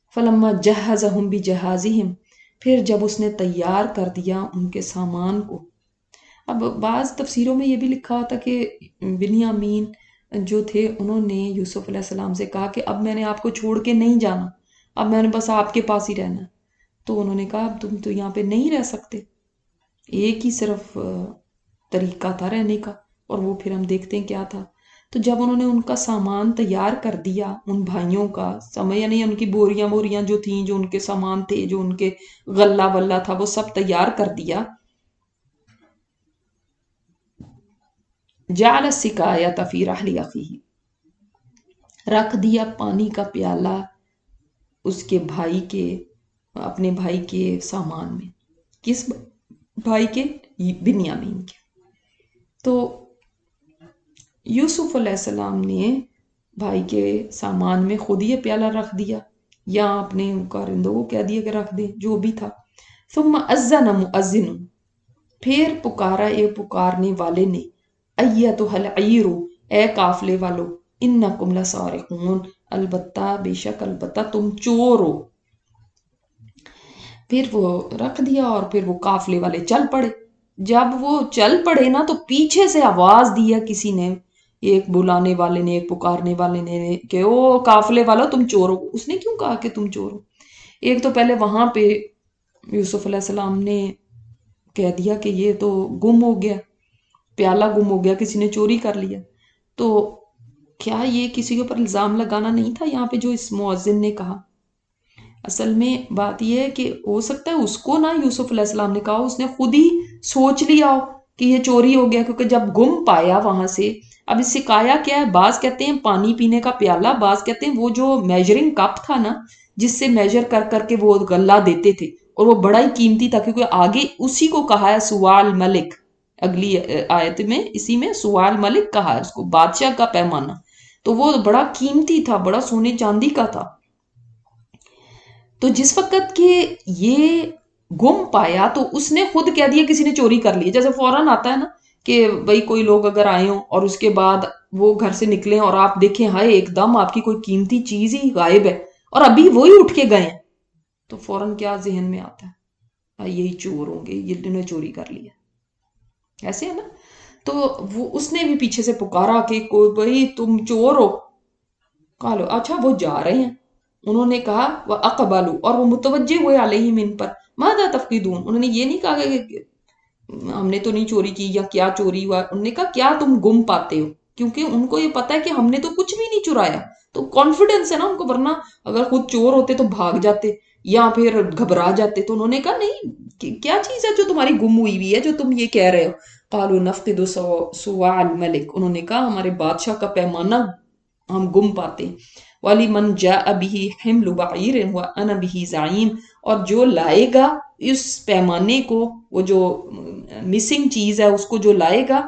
فلما جہزہم بجہازہم، پھر جب اس نے تیار کر دیا ان کے سامان کو. اب بعض تفسیروں میں یہ بھی لکھا ہوتا کہ بنیامین جو تھے انہوں نے یوسف علیہ السلام سے کہا کہ اب میں نے آپ کو چھوڑ کے نہیں جانا، اب میں نے بس آپ کے پاس ہی رہنا. تو انہوں نے کہا اب تم تو یہاں پہ نہیں رہ سکتے. ایک ہی صرف طریقہ تھا رہنے کا، اور وہ پھر ہم دیکھتے ہیں کیا تھا. تو جب انہوں نے ان کا سامان تیار کر دیا ان بھائیوں کا، سمجھ یعنی ان کی بوریاں بوریاں جو تھیں، جو ان کے سامان تھے، جو ان کے غلہ ولہ تھا، وہ سب تیار کر دیا. جعل السقایۃ فی رحل اخیہ، رکھ دیا پانی کا پیالہ اس کے بھائی کے، اپنے بھائی کے سامان میں. کس بھائی کے؟ بنیامین کے. تو یوسف علیہ السلام نے بھائی کے سامان میں خود یہ پیالہ رکھ دیا، یا اپنے کارندوں کو کہہ دیا کہ رکھ دیں، جو بھی تھا. ثم اذن مؤذن، پھر پکارا ایک پکارنے والے نے، ایتھا العیر، اے قافلے والو، انکم لسارقون، البتہ بے شک البتہ تم چور ہو. پھر وہ رکھ دیا اور پھر وہ قافلے والے چل پڑے. جب وہ چل پڑے نا تو پیچھے سے آواز دیا کسی نے، ایک بلانے والے نے، ایک پکارنے والے نے، کہ او قافلے والو تم چور ہو. اس نے کیوں کہا کہ تم چور ہو؟ ایک تو پہلے وہاں پہ یوسف علیہ السلام نے کہہ دیا کہ یہ تو گم ہو گیا، پیالہ گم ہو گیا، کسی نے چوری کر لیا. تو کیا یہ کسی کے اوپر الزام لگانا نہیں تھا یہاں پہ جو اس مؤذن نے کہا؟ اصل میں بات یہ ہے کہ ہو سکتا ہے اس کو نا یوسف علیہ السلام نے کہا، اس نے خود ہی سوچ لیا ہو کہ یہ چوری ہو گیا، کیونکہ جب گم پایا وہاں سے. اب اس سے کایا کیا ہے؟ بعض کہتے ہیں پانی پینے کا پیالہ، بعض کہتے ہیں وہ جو میجرنگ کپ تھا نا، جس سے میجر کر کر کے وہ غلہ دیتے تھے، اور وہ بڑا ہی قیمتی تھا، کیونکہ آگے اسی کو کہا ہے سوال ملک، اگلی آیت میں اسی میں سوال ملک کہا ہے اس کو، بادشاہ کا پیمانہ. تو وہ بڑا قیمتی تھا، بڑا سونے چاندی کا تھا. تو جس وقت کہ یہ گم پایا تو اس نے خود کہہ دیا کسی نے چوری کر لی. جیسے فوراً آتا ہے نا کہ بھئی کوئی لوگ اگر آئے ہوں اور اس کے بعد وہ گھر سے نکلیں اور آپ دیکھیں ہائے ایک دم آپ کی کوئی قیمتی چیز ہی غائب ہے اور ابھی وہی اٹھ کے گئے ہیں، تو فوراً کیا ذہن میں آتا ہے؟ یہی چور ہوں گے، یہ انہوں نے چوری کر لیا، ایسے ہے نا. تو وہ اس نے بھی پیچھے سے پکارا کہ کوئی بھئی تم چور ہو. قالو، اچھا وہ جا رہے ہیں. انہوں نے کہا وہ اقبالو، اور وہ متوجہ ہوئے علیہم ان پر، ماذا تفقدون، انہوں نے یہ نہیں کہا کہ ہم نے تو نہیں چوری کی یا کیا چوری ہوا. انہوں نے کہا کیا تم گم پاتے ہو، کیونکہ ان کو یہ پتا ہے کہ ہم نے تو کچھ بھی نہیں چرایا. تو کانفیڈنس ہے نا ان کو، ورنہ اگر خود چور ہوتے تو بھاگ جاتے یا پھر گھبرا جاتے. تو انہوں نے کہا نہیں، کیا چیز ہے جو تمہاری گم ہوئی ہوئی ہے جو تم یہ کہہ رہے ہو؟ قالوا نفقد سواع الملک، انہوں نے کہا ہمارے بادشاہ کا پیمانہ ہم گم پاتے ہیں. وَلِمَنْ جَاءَ بِهِ حِمْلُ بَعِيرٍ وَأَنَا بِهِ زَعِيمٌ، اور جو لائے گا اس پیمانے کو، وہ جو مسنگ چیز ہے اس کو جو لائے گا،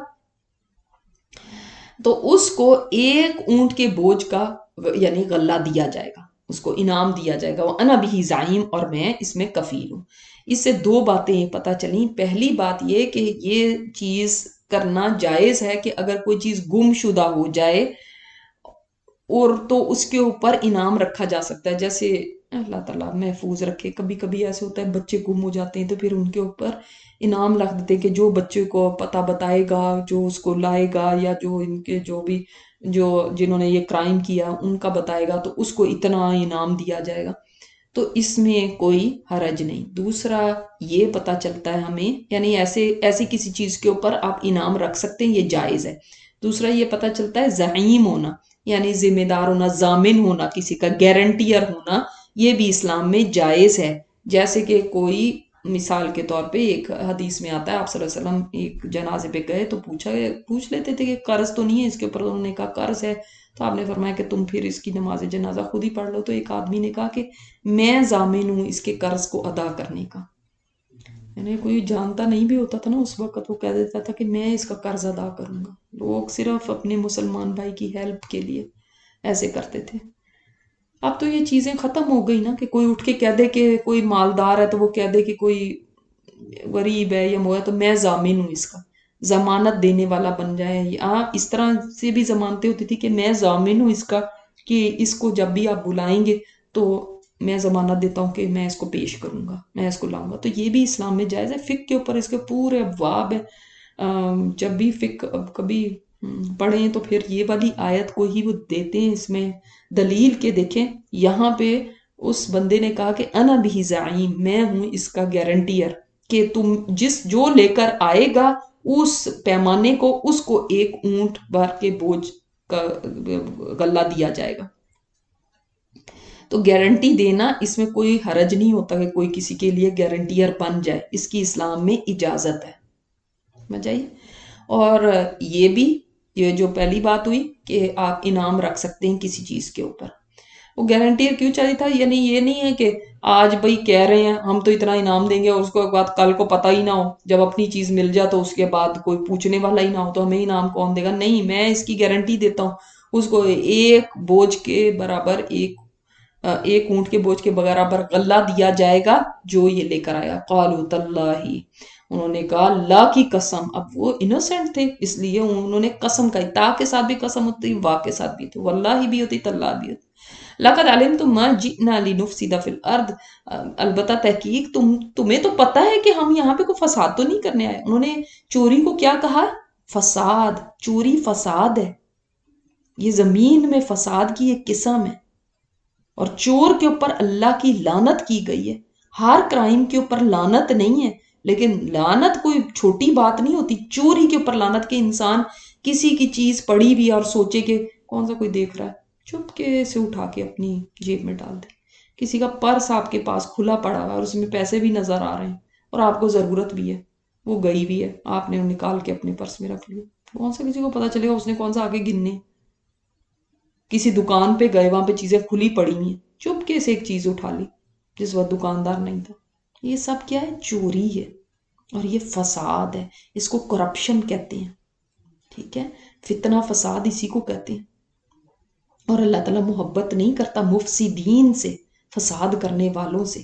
تو اس کو ایک اونٹ کے بوجھ کا یعنی غلہ دیا جائے گا، اس کو انعام دیا جائے گا. وَأَنَا بِهِ زَعِيمٌ، اور میں اس میں کفیل ہوں. اس سے دو باتیں پتہ چلیں. پہلی بات یہ کہ یہ چیز کرنا جائز ہے کہ اگر کوئی چیز گم شدہ ہو جائے اور تو اس کے اوپر انعام رکھا جا سکتا ہے. جیسے اللہ تعالیٰ محفوظ رکھے، کبھی کبھی ایسے ہوتا ہے بچے گم ہو جاتے ہیں تو پھر ان کے اوپر انعام رکھ دیتے ہیں کہ جو بچے کو پتہ بتائے گا، جو اس کو لائے گا، یا جو ان کے جو بھی جو جنہوں نے یہ کرائم کیا ان کا بتائے گا تو اس کو اتنا انعام دیا جائے گا. تو اس میں کوئی حرج نہیں. دوسرا یہ پتہ چلتا ہے ہمیں، یعنی ایسی کسی چیز کے اوپر آپ انعام رکھ سکتے ہیں، یہ جائز ہے. دوسرا یہ پتہ چلتا ہے زعیم ہونا، یعنی ذمہ دار ہونا، ضامن ہونا، کسی کا گارنٹیئر ہونا، یہ بھی اسلام میں جائز ہے. جیسے کہ کوئی مثال کے طور پہ ایک حدیث میں آتا ہے آپ صلی اللہ علیہ وسلم ایک جنازے پہ گئے تو پوچھ لیتے تھے کہ قرض تو نہیں ہے اس کے اوپر؟ انہوں نے کہا قرض ہے. تو آپ نے فرمایا کہ تم پھر اس کی نماز جنازہ خود ہی پڑھ لو. تو ایک آدمی نے کہا کہ میں ضامن ہوں اس کے قرض کو ادا کرنے کا. یعنی کوئی جانتا نہیں بھی ہوتا تھا نا اس وقت، وہ کہہ دیتا تھا کہ میں اس کا قرض ادا کروں گا. لوگ صرف اپنے مسلمان بھائی کی ہیلپ کے لیے ایسے کرتے تھے. اب تو یہ چیزیں ختم ہو گئی نا کہ کوئی اٹھ کے کہہ دے کہ کوئی مالدار ہے تو وہ کہہ دے کہ کوئی غریب ہے یا مویا تو میں ضامن ہوں اس کا، ضمانت دینے والا بن جائے. اس طرح سے بھی ضمانتیں ہوتی تھی کہ میں ضامن ہوں اس کا، کہ اس کو جب بھی آپ بلائیں گے تو میں ضمانت دیتا ہوں کہ میں اس کو پیش کروں گا، میں اس کو لاؤں گا. تو یہ بھی اسلام میں جائز ہے. فقہ کے اوپر اس کے پورے ابواب ہیں. جب بھی فقہ کبھی پڑھیں تو پھر یہ والی آیت کو ہی وہ دیتے ہیں اس میں دلیل کے. دیکھیں یہاں پہ اس بندے نے کہا کہ انا بھی زعیم، میں ہوں اس کا گارنٹیئر کہ تم جو لے کر آئے گا اس پیمانے کو، اس کو ایک اونٹ بھر کے بوجھ کا غلہ دیا جائے گا. تو گارنٹی دینا اس میں کوئی حرج نہیں ہوتا کہ کوئی کسی کے لیے گارنٹیئر بن جائے، اس کی اسلام میں اجازت ہے. سمجھ آئی؟ اور یہ بھی، یہ جو پہلی بات ہوئی کہ آپ انعام رکھ سکتے ہیں کسی چیز کے اوپر، وہ گارنٹیئر کیوں چاہیے تھا؟ یعنی یہ نہیں ہے کہ آج بھائی کہہ رہے ہیں ہم تو اتنا انعام دیں گے اور اس کو بعد کل کو پتہ ہی نہ ہو، جب اپنی چیز مل جائے تو اس کے بعد کوئی پوچھنے والا ہی نہ ہو تو ہمیں انعام کون دے گا. نہیں، میں اس کی گارنٹی دیتا ہوں، اس کو ایک بوجھ کے برابر ایک اونٹ کے بوجھ کے برابر غلہ دیا جائے گا جو یہ لے کر آیا. قالوا تاللہ، انہوں نے کہا اللہ کی قسم. اب وہ انوسینٹ تھے اس لیے انہوں نے قسم کہی. تا کے ساتھ بھی قسم ہوتی، وا کے ساتھ بھی، تو واللہ بھی ہوتی، تاللہ بھی ہوتی. لقد علمتم ما جئنا لنفسد فی الارض، البتہ تحقیق تمہیں تو پتہ ہے کہ ہم یہاں پہ کوئی فساد تو نہیں کرنے آئے. انہوں نے چوری کو کیا کہا؟ فساد. چوری فساد ہے، یہ زمین میں فساد کی ایک قسم ہے. اور چور کے اوپر اللہ کی لعنت کی گئی ہے. ہر کرائم کے اوپر لعنت نہیں ہے، لیکن لعنت کوئی چھوٹی بات نہیں ہوتی. چوری کے اوپر لعنت کے انسان کسی کی چیز پڑی بھی اور سوچے کہ کون سا کوئی دیکھ رہا ہے، چپکے سے اٹھا کے اپنی جیب میں ڈال دے. کسی کا پرس آپ کے پاس کھلا پڑا ہوا اور اس میں پیسے بھی نظر آ رہے ہیں اور آپ کو ضرورت بھی ہے، وہ گئی بھی ہے، آپ نے نکال کے اپنے پرس میں رکھ لیا. کون سا کسی کو پتا چلے گا اس نے کون سا آگے گننے. کسی دکان پہ گئے، وہاں پہ چیزیں کھلی پڑی ہیں، چپکے سے ایک چیز اٹھا لی جس وقت دکاندار نہیں تھا. یہ سب کیا ہے؟ چوری ہے اور یہ فساد ہے. اس کو کرپشن کہتے ہیں. ٹھیک ہے، فتنہ فساد اسی کو کہتے ہیں. اور اللہ تعالیٰ محبت نہیں کرتا مفسدین سے، فساد کرنے والوں سے.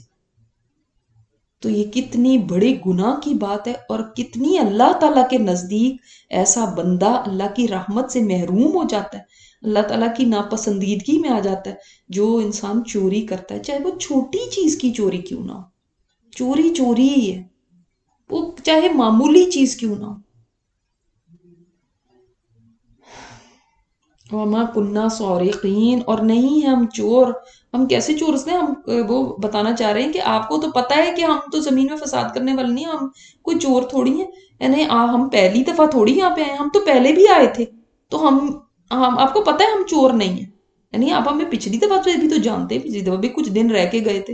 تو یہ کتنی بڑی گناہ کی بات ہے، اور کتنی اللہ تعالیٰ کے نزدیک ایسا بندہ اللہ کی رحمت سے محروم ہو جاتا ہے، اللہ تعالیٰ کی ناپسندیدگی میں آ جاتا ہے. جو انسان چوری کرتا ہے، چاہے وہ چھوٹی چیز کی چوری کیوں نہ ہو، چوری چوری ہی ہے، وہ چاہے معمولی چیز کیوں نہ ہو. وما کننا سارقین، اور نہیں ہے ہم چور. ہم کیسے چور ہیں؟ ہم وہ بتانا چاہ رہے ہیں کہ آپ کو تو پتہ ہے کہ ہم تو زمین میں فساد کرنے والے نہیں، ہم کوئی چور تھوڑی ہیں. یعنی ہم پہلی دفعہ تھوڑی یہاں پہ آئے، ہم تو پہلے بھی آئے تھے. تو ہم آپ کو پتہ ہے ہم چور نہیں ہیں. یعنی آپ ہمیں پچھلی دفعہ سے بھی تو جانتے ہیں، پچھلی دفعہ بھی کچھ دن رہ کے گئے تھے.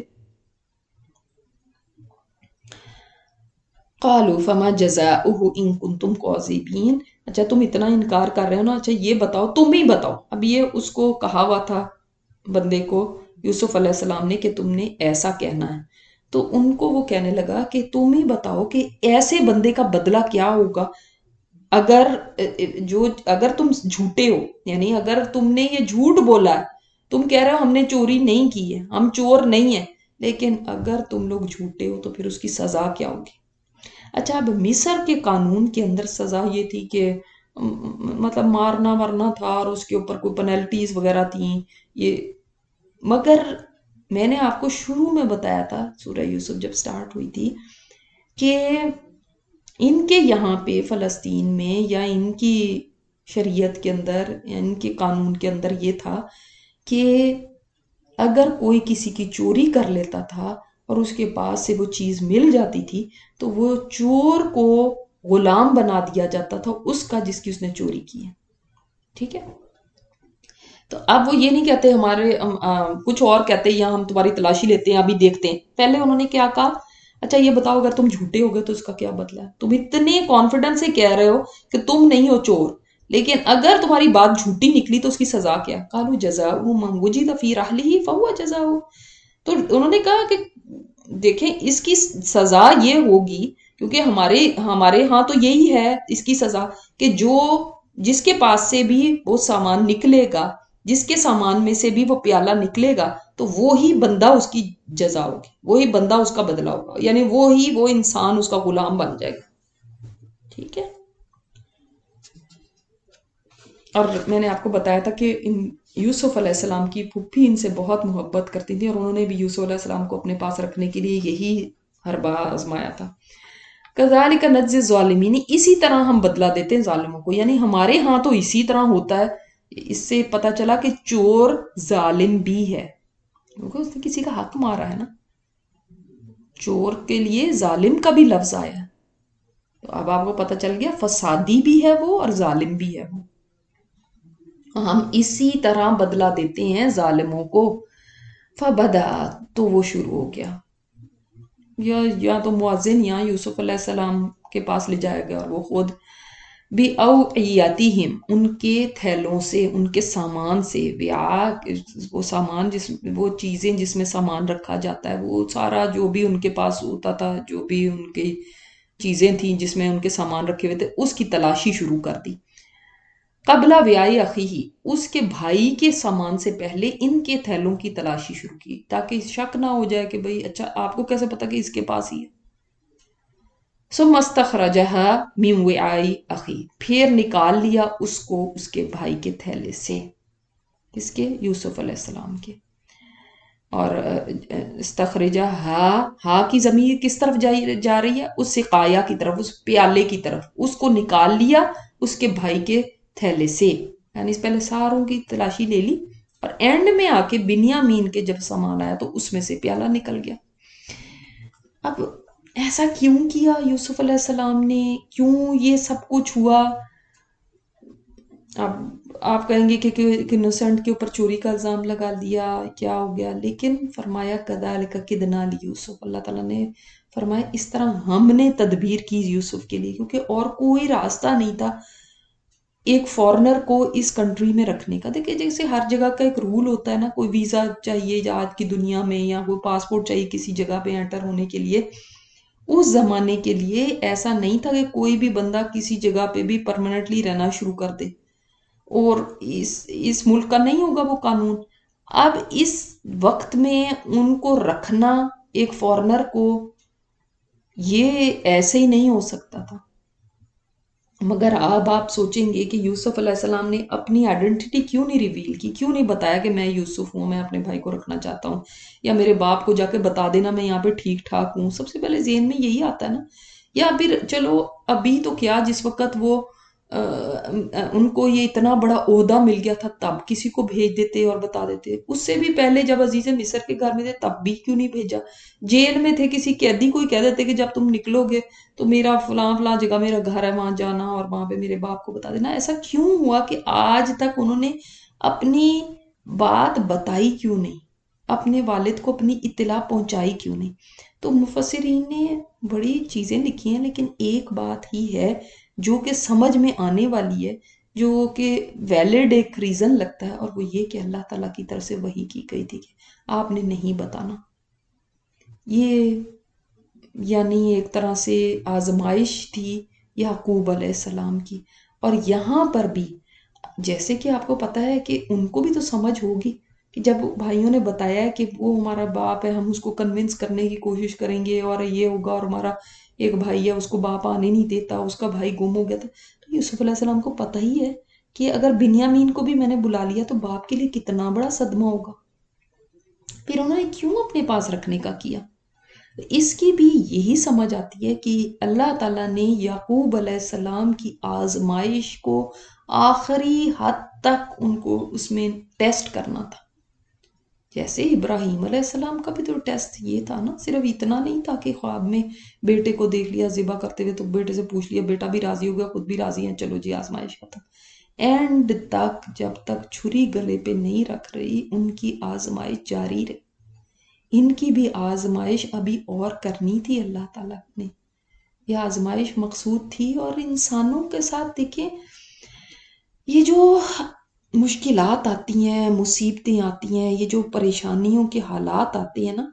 قالوا فما جزاؤه ان کنتم کاذبین. اچھا تم اتنا انکار کر رہے ہو نا، اچھا یہ بتاؤ، تم ہی بتاؤ. اب یہ اس کو کہا ہوا تھا بندے کو، یوسف علیہ السلام نے، کہ تم نے ایسا کہنا ہے. تو ان کو وہ کہنے لگا کہ تم ہی بتاؤ کہ ایسے بندے کا بدلہ کیا ہوگا اگر تم جھوٹے ہو. یعنی اگر تم نے یہ جھوٹ بولا ہے، تم کہہ رہے ہو ہم نے چوری نہیں کی ہے، ہم چور نہیں ہیں، لیکن اگر تم لوگ جھوٹے ہو تو پھر اس کی سزا کیا ہوگی. اچھا اب مصر کے قانون کے اندر سزا یہ تھی کہ مطلب مارنا ورنا تھا، اور اس کے اوپر کوئی پینلٹیز وغیرہ تھیں. یہ مگر میں نے آپ کو شروع میں بتایا تھا، سورہ یوسف جب سٹارٹ ہوئی تھی، کہ ان کے یہاں پہ فلسطین میں یا ان کی شریعت کے اندر یا ان کے قانون کے اندر یہ تھا کہ اگر کوئی کسی کی چوری کر لیتا تھا اور اس کے پاس سے وہ چیز مل جاتی تھی تو وہ چور کو غلام بنا دیا جاتا تھا اس کا جس کی اس نے چوری کی ہے. ٹھیک ہے، تو اب وہ یہ نہیں کہتے ہمارے کچھ اور کہتے ہیں، یا ہم تمہاری تلاشی لیتے ہیں، ابھی دیکھتے ہیں. پہلے انہوں نے کیا کہا؟ اچھا یہ بتاؤ اگر تم جھوٹے ہو گئے تو اس کا کیا بدلہ ہے؟ تم اتنے کانفیڈنس سے کہہ رہے ہو کہ تم نہیں ہو چور، لیکن اگر تمہاری بات جھوٹی نکلی تو اس کی سزا کیا؟ قالوا جزاؤ من وجد فی رحلہ فہو جزاؤ. تو انہوں نے کہا کہ دیکھیں اس کی سزا یہ ہوگی، کیونکہ ہمارے ہاں تو یہی ہے اس کی سزا، کہ جس کے پاس سے بھی وہ سامان نکلے گا، جس کے سامان میں سے بھی وہ پیالہ نکلے گا، تو وہی بندہ اس کی جزا ہوگی، وہی بندہ اس کا بدلہ ہوگا. یعنی وہ انسان اس کا غلام بن جائے گا. ٹھیک ہے، اور میں نے آپ کو بتایا تھا کہ یوسف علیہ السلام کی پھپھی ان سے بہت محبت کرتی تھی اور انہوں نے بھی یوسف علیہ السلام کو اپنے پاس رکھنے کے لیے یہی حربہ آزمایا تھا. کذالک نجزی الظالمین، اسی طرح ہم بدلہ دیتے ہیں ظالموں کو. یعنی ہمارے ہاں تو اسی طرح ہوتا ہے. اس سے پتہ چلا کہ چور ظالم بھی ہے کیونکہ اس نے کسی کا حق مارا ہے نا. چور کے لیے ظالم کا بھی لفظ آیا ہے. تو اب آپ کو پتہ چل گیا فسادی بھی ہے وہ اور ظالم بھی ہے وہ. ہم اسی طرح بدلہ دیتے ہیں ظالموں کو. فبدا، تو وہ شروع ہو گیا. یا تو مؤذن یا یوسف علیہ السلام کے پاس لے جائے گا اور وہ خود بھی اوعیاتہم، ان کے تھیلوں سے، ان کے سامان سے. وہ سامان وہ چیزیں جس میں سامان رکھا جاتا ہے، وہ سارا جو بھی ان کے پاس ہوتا تھا، جو بھی ان کی چیزیں تھیں جس میں ان کے سامان رکھے ہوئے تھے، اس کی تلاشی شروع کر دی. قبل ویائی اخیہ، اس کے بھائی کے سامان سے پہلے ان کے تھیلوں کی تلاشی شروع کی تاکہ شک نہ ہو جائے کہ بھئی اچھا آپ کو کیسے پتا کہ اس کے پاس ہی ہے. ثم استخرجها من وعاء اخی، پھر نکال لیا اس کو اس کے بھائی کے تھیلے سے. کس کے؟ یوسف علیہ السلام کے. اور استخرجہ ہا کی ضمیر کس طرف جا رہی ہے؟ اس سقایا کی طرف، اس پیالے کی طرف. اس کو نکال لیا اس کے بھائی کے تھیلے سے. یعنی اس پہلے ساروں کی تلاشی لے لی اور اینڈ میں آ کے بنیامین کے جب سامان آیا تو اس میں سے پیالہ نکل گیا. اب ایسا کیوں کیا یوسف علیہ السلام نے؟ کیوں یہ سب کچھ ہوا؟ اب آپ کہیں گے کہ انوسنٹ کے اوپر چوری کا الزام لگا دیا، کیا ہو گیا؟ لیکن فرمایا کذالک کدنا لیوسف، اللہ تعالیٰ نے فرمایا اس طرح ہم نے تدبیر کی یوسف کے لیے، کیونکہ اور کوئی راستہ نہیں تھا ایک فورنر کو اس کنٹری میں رکھنے کا. دیکھیں جیسے ہر جگہ کا ایک رول ہوتا ہے نا، کوئی ویزا چاہیے آج کی دنیا میں یا کوئی پاسپورٹ چاہیے کسی جگہ پہ انٹر ہونے کے لیے. اس زمانے کے لیے ایسا نہیں تھا کہ کوئی بھی بندہ کسی جگہ پہ بھی پرماننٹلی رہنا شروع کر دے اور اس ملک کا نہیں ہوگا وہ قانون. اب اس وقت میں ان کو رکھنا ایک فورنر کو، یہ ایسے ہی نہیں ہو سکتا تھا. مگر اب آپ سوچیں گے کہ یوسف علیہ السلام نے اپنی آئیڈینٹی کیوں نہیں ریویل کی، کیوں نہیں بتایا کہ میں یوسف ہوں، میں اپنے بھائی کو رکھنا چاہتا ہوں، یا میرے باپ کو جا کے بتا دینا میں یہاں پہ ٹھیک ٹھاک ہوں. سب سے پہلے ذہن میں یہی آتا ہے نا. یا پھر چلو ابھی تو کیا، جس وقت وہ ان کو یہ اتنا بڑا عہدہ مل گیا تھا تب کسی کو بھیج دیتے اور بتا دیتے. اس سے بھی پہلے جب عزیز مصر کے گھر میں تھے تب بھی کیوں نہیں بھیجا؟ جیل میں تھے کسی قیدی کو ہی کہہ دیتے کہ جب تم نکلو گے تو میرا فلاں فلاں جگہ میرا گھر ہے وہاں جانا اور وہاں پہ میرے باپ کو بتا دینا. ایسا کیوں ہوا کہ آج تک انہوں نے اپنی بات بتائی کیوں نہیں، اپنے والد کو اپنی اطلاع پہنچائی کیوں نہیں؟ تو مفسرین نے بڑی چیزیں لکھی ہیں، لیکن ایک بات ہی ہے جو کہ سمجھ میں آنے والی ہے، جو کہ ویلڈ ایک ریزن لگتا ہے، اور وہ یہ کہ اللہ تعالیٰ کی طرف سے وحی کی گئی تھی کہ آپ نے نہیں بتانا. یہ یعنی ایک طرح سے آزمائش تھی یعقوب علیہ السلام کی. اور یہاں پر بھی جیسے کہ آپ کو پتا ہے کہ ان کو بھی تو سمجھ ہوگی کہ جب بھائیوں نے بتایا ہے کہ وہ ہمارا باپ ہے، ہم اس کو کنونس کرنے کی کوشش کریں گے اور یہ ہوگا، اور ہمارا ایک بھائی ہے اس کو باپ آنے نہیں دیتا، اس کا بھائی گم ہو گیا تھا. تو یوسف علیہ السلام کو پتہ ہی ہے کہ اگر بنیامین کو بھی میں نے بلا لیا تو باپ کے لیے کتنا بڑا صدمہ ہوگا. پھر انہوں نے کیوں اپنے پاس رکھنے کا کیا؟ اس کی بھی یہی سمجھ آتی ہے کہ اللہ تعالیٰ نے یعقوب علیہ السلام کی آزمائش کو آخری حد تک ان کو اس میں ٹیسٹ کرنا تھا. جیسے ابراہیم علیہ السلام کا بھی تو ٹیسٹ یہ تھا نا، صرف اتنا نہیں تھا کہ خواب میں بیٹے کو دیکھ لیا ذبح کرتے ہوئے تو بیٹے سے پوچھ لیا، بیٹا بھی راضی ہو گیا، خود بھی راضی ہیں، چلو جی آزمائش ختم. اینڈ تک جب تک چھری گلے پہ نہیں رکھ رہی ان کی آزمائش جاری رہی. ان کی بھی آزمائش ابھی اور کرنی تھی اللہ تعالیٰ نے. یہ آزمائش مقصود تھی. اور انسانوں کے ساتھ دیکھیں یہ جو مشکلات آتی ہیں، مصیبتیں آتی ہیں، یہ جو پریشانیوں کے حالات آتے ہیں نا،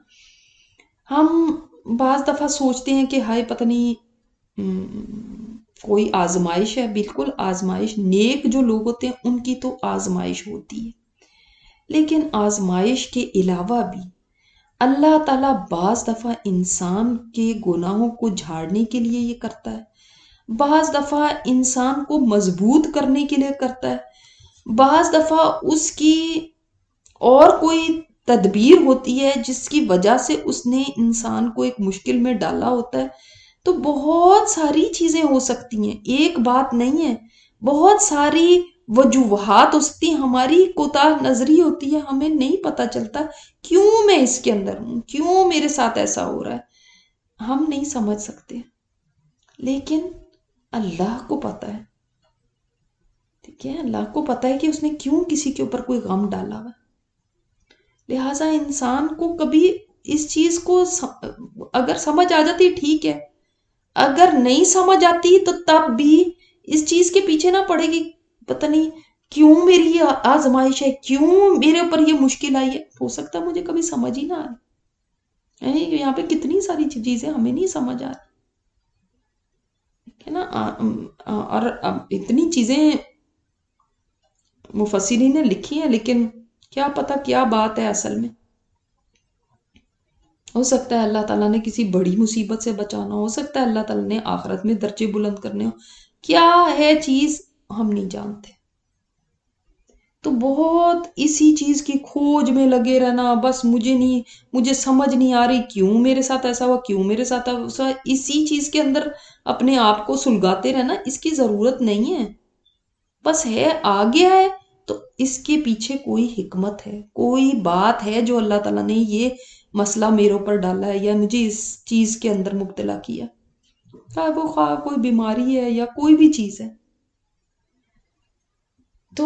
ہم بعض دفعہ سوچتے ہیں کہ ہائے پتہ نہیں کوئی آزمائش ہے. بالکل آزمائش، نیک جو لوگ ہوتے ہیں ان کی تو آزمائش ہوتی ہے، لیکن آزمائش کے علاوہ بھی اللہ تعالیٰ بعض دفعہ انسان کے گناہوں کو جھاڑنے کے لیے یہ کرتا ہے، بعض دفعہ انسان کو مضبوط کرنے کے لیے کرتا ہے، بعض دفعہ اس کی اور کوئی تدبیر ہوتی ہے جس کی وجہ سے اس نے انسان کو ایک مشکل میں ڈالا ہوتا ہے. تو بہت ساری چیزیں ہو سکتی ہیں، ایک بات نہیں ہے، بہت ساری وجوہات ہو سکتی ہیں. ہماری کوتاہ نظری ہوتی ہے، ہمیں نہیں پتا چلتا کیوں میں اس کے اندر ہوں، کیوں میرے ساتھ ایسا ہو رہا ہے، ہم نہیں سمجھ سکتے، لیکن اللہ کو پتا ہے. ٹھیک ہے، اللہ کو پتا ہے کہ اس نے کیوں کسی کے اوپر کوئی غم ڈالا ہوا. لہٰذا انسان کو کبھی اس چیز کو اگر سمجھ آ جاتی ٹھیک ہے، اگر نہیں سمجھ آتی تو تب بھی اس چیز کے پیچھے نہ پڑے گی پتہ نہیں کیوں میری یہ آزمائش ہے، کیوں میرے اوپر یہ مشکل آئی ہے. ہو سکتا ہے مجھے کبھی سمجھ ہی نہ آئے. یہاں پہ کتنی ساری چیزیں ہمیں نہیں سمجھ آ رہی ہے نا. اور اتنی چیزیں مفسرین نے لکھی ہیں، لیکن کیا پتا کیا بات ہے اصل میں. ہو سکتا ہے اللہ تعالیٰ نے کسی بڑی مصیبت سے بچانا، ہو سکتا ہے اللہ تعالیٰ نے آخرت میں درجے بلند کرنے ہو. کیا ہے چیز ہم نہیں جانتے. تو بہت اسی چیز کی کھوج میں لگے رہنا، بس مجھے سمجھ نہیں آ رہی کیوں میرے ساتھ ایسا ہوا، کیوں میرے ساتھ ایسا، اسی چیز کے اندر اپنے آپ کو سلگاتے رہنا اس کی ضرورت نہیں ہے. بس ہے آ گیا ہے تو اس کے پیچھے کوئی حکمت ہے، کوئی بات ہے جو اللہ تعالیٰ نے یہ مسئلہ میرے اوپر ڈالا ہے یا مجھے اس چیز کے اندر مبتلا کیا، چاہے وہ خواہ کوئی بیماری ہے یا کوئی بھی چیز ہے. تو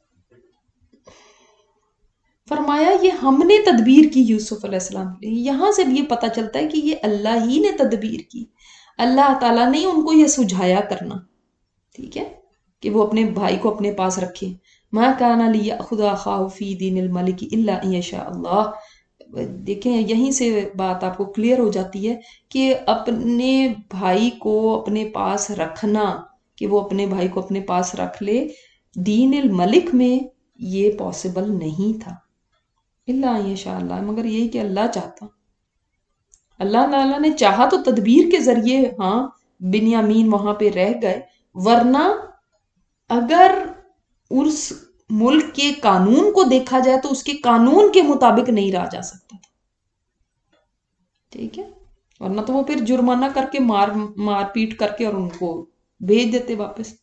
فرمایا یہ ہم نے تدبیر کی یوسف علیہ السلام کے لیے. یہاں سے بھی یہ پتہ چلتا ہے کہ یہ اللہ ہی نے تدبیر کی، اللہ تعالیٰ نے ان کو یہ سجھایا کرنا. ٹھیک ہے، کہ وہ اپنے بھائی کو اپنے پاس رکھے. ما کان لیأخذ اخاہ فی دین الملک الا ان یشاء اللہ. دیکھیں یہیں سے بات آپ کو کلیئر ہو جاتی ہے کہ اپنے بھائی کو اپنے پاس رکھنا، کہ وہ اپنے بھائی کو اپنے پاس رکھ لے دین الملک میں، یہ پاسبل نہیں تھا. الا ان یشاء اللہ، مگر یہی کہ اللہ چاہتا. اللہ تعالیٰ نے چاہا تو تدبیر کے ذریعے ہاں بنیامین وہاں پہ رہ گئے، ورنہ اگر اس ملک کے قانون کو دیکھا جائے تو اس کے قانون کے مطابق نہیں رہا جا سکتا تھا. ٹھیک ہے، ورنہ تو وہ پھر جرمانہ کر کے مار پیٹ کر کے اور ان کو بھیج دیتے واپس.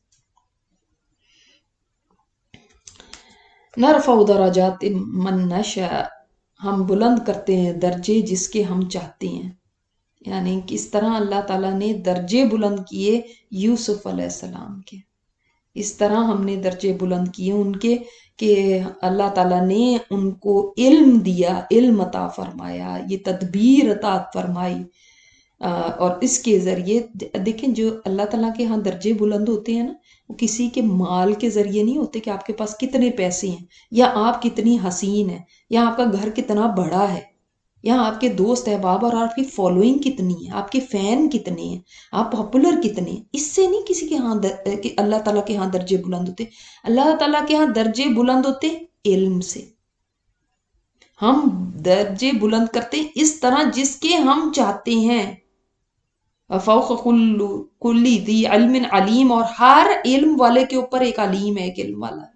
نرفع درجات من نشاء، ہم بلند کرتے ہیں درجے جس کے ہم چاہتے ہیں. یعنی کس طرح اللہ تعالیٰ نے درجے بلند کیے یوسف علیہ السلام کے، اس طرح ہم نے درجے بلند کیے ان کے کہ اللہ تعالیٰ نے ان کو علم دیا، علم عطا فرمایا، یہ تدبیر عطا فرمائی. اور اس کے ذریعے دیکھیں جو اللہ تعالیٰ کے ہاں درجے بلند ہوتے ہیں نا، وہ کسی کے مال کے ذریعے نہیں ہوتے کہ آپ کے پاس کتنے پیسے ہیں، یا آپ کتنی حسین ہیں، یا آپ کا گھر کتنا بڑا ہے، یا آپ کے دوست احباب اور آپ کی فالوئنگ کتنی ہے، آپ کے فین کتنے ہیں، آپ پاپولر کتنے ہیں. اس سے نہیں کسی کے ہاں اللہ تعالیٰ کے ہاں درجے بلند ہوتے. اللہ تعالیٰ کے ہاں درجے بلند ہوتے علم سے. ہم درجے بلند کرتے اس طرح جس کے ہم چاہتے ہیں. فوق کل ذی علم علیم، اور ہر علم والے کے اوپر ایک علیم ہے، ایک علم والا ہے.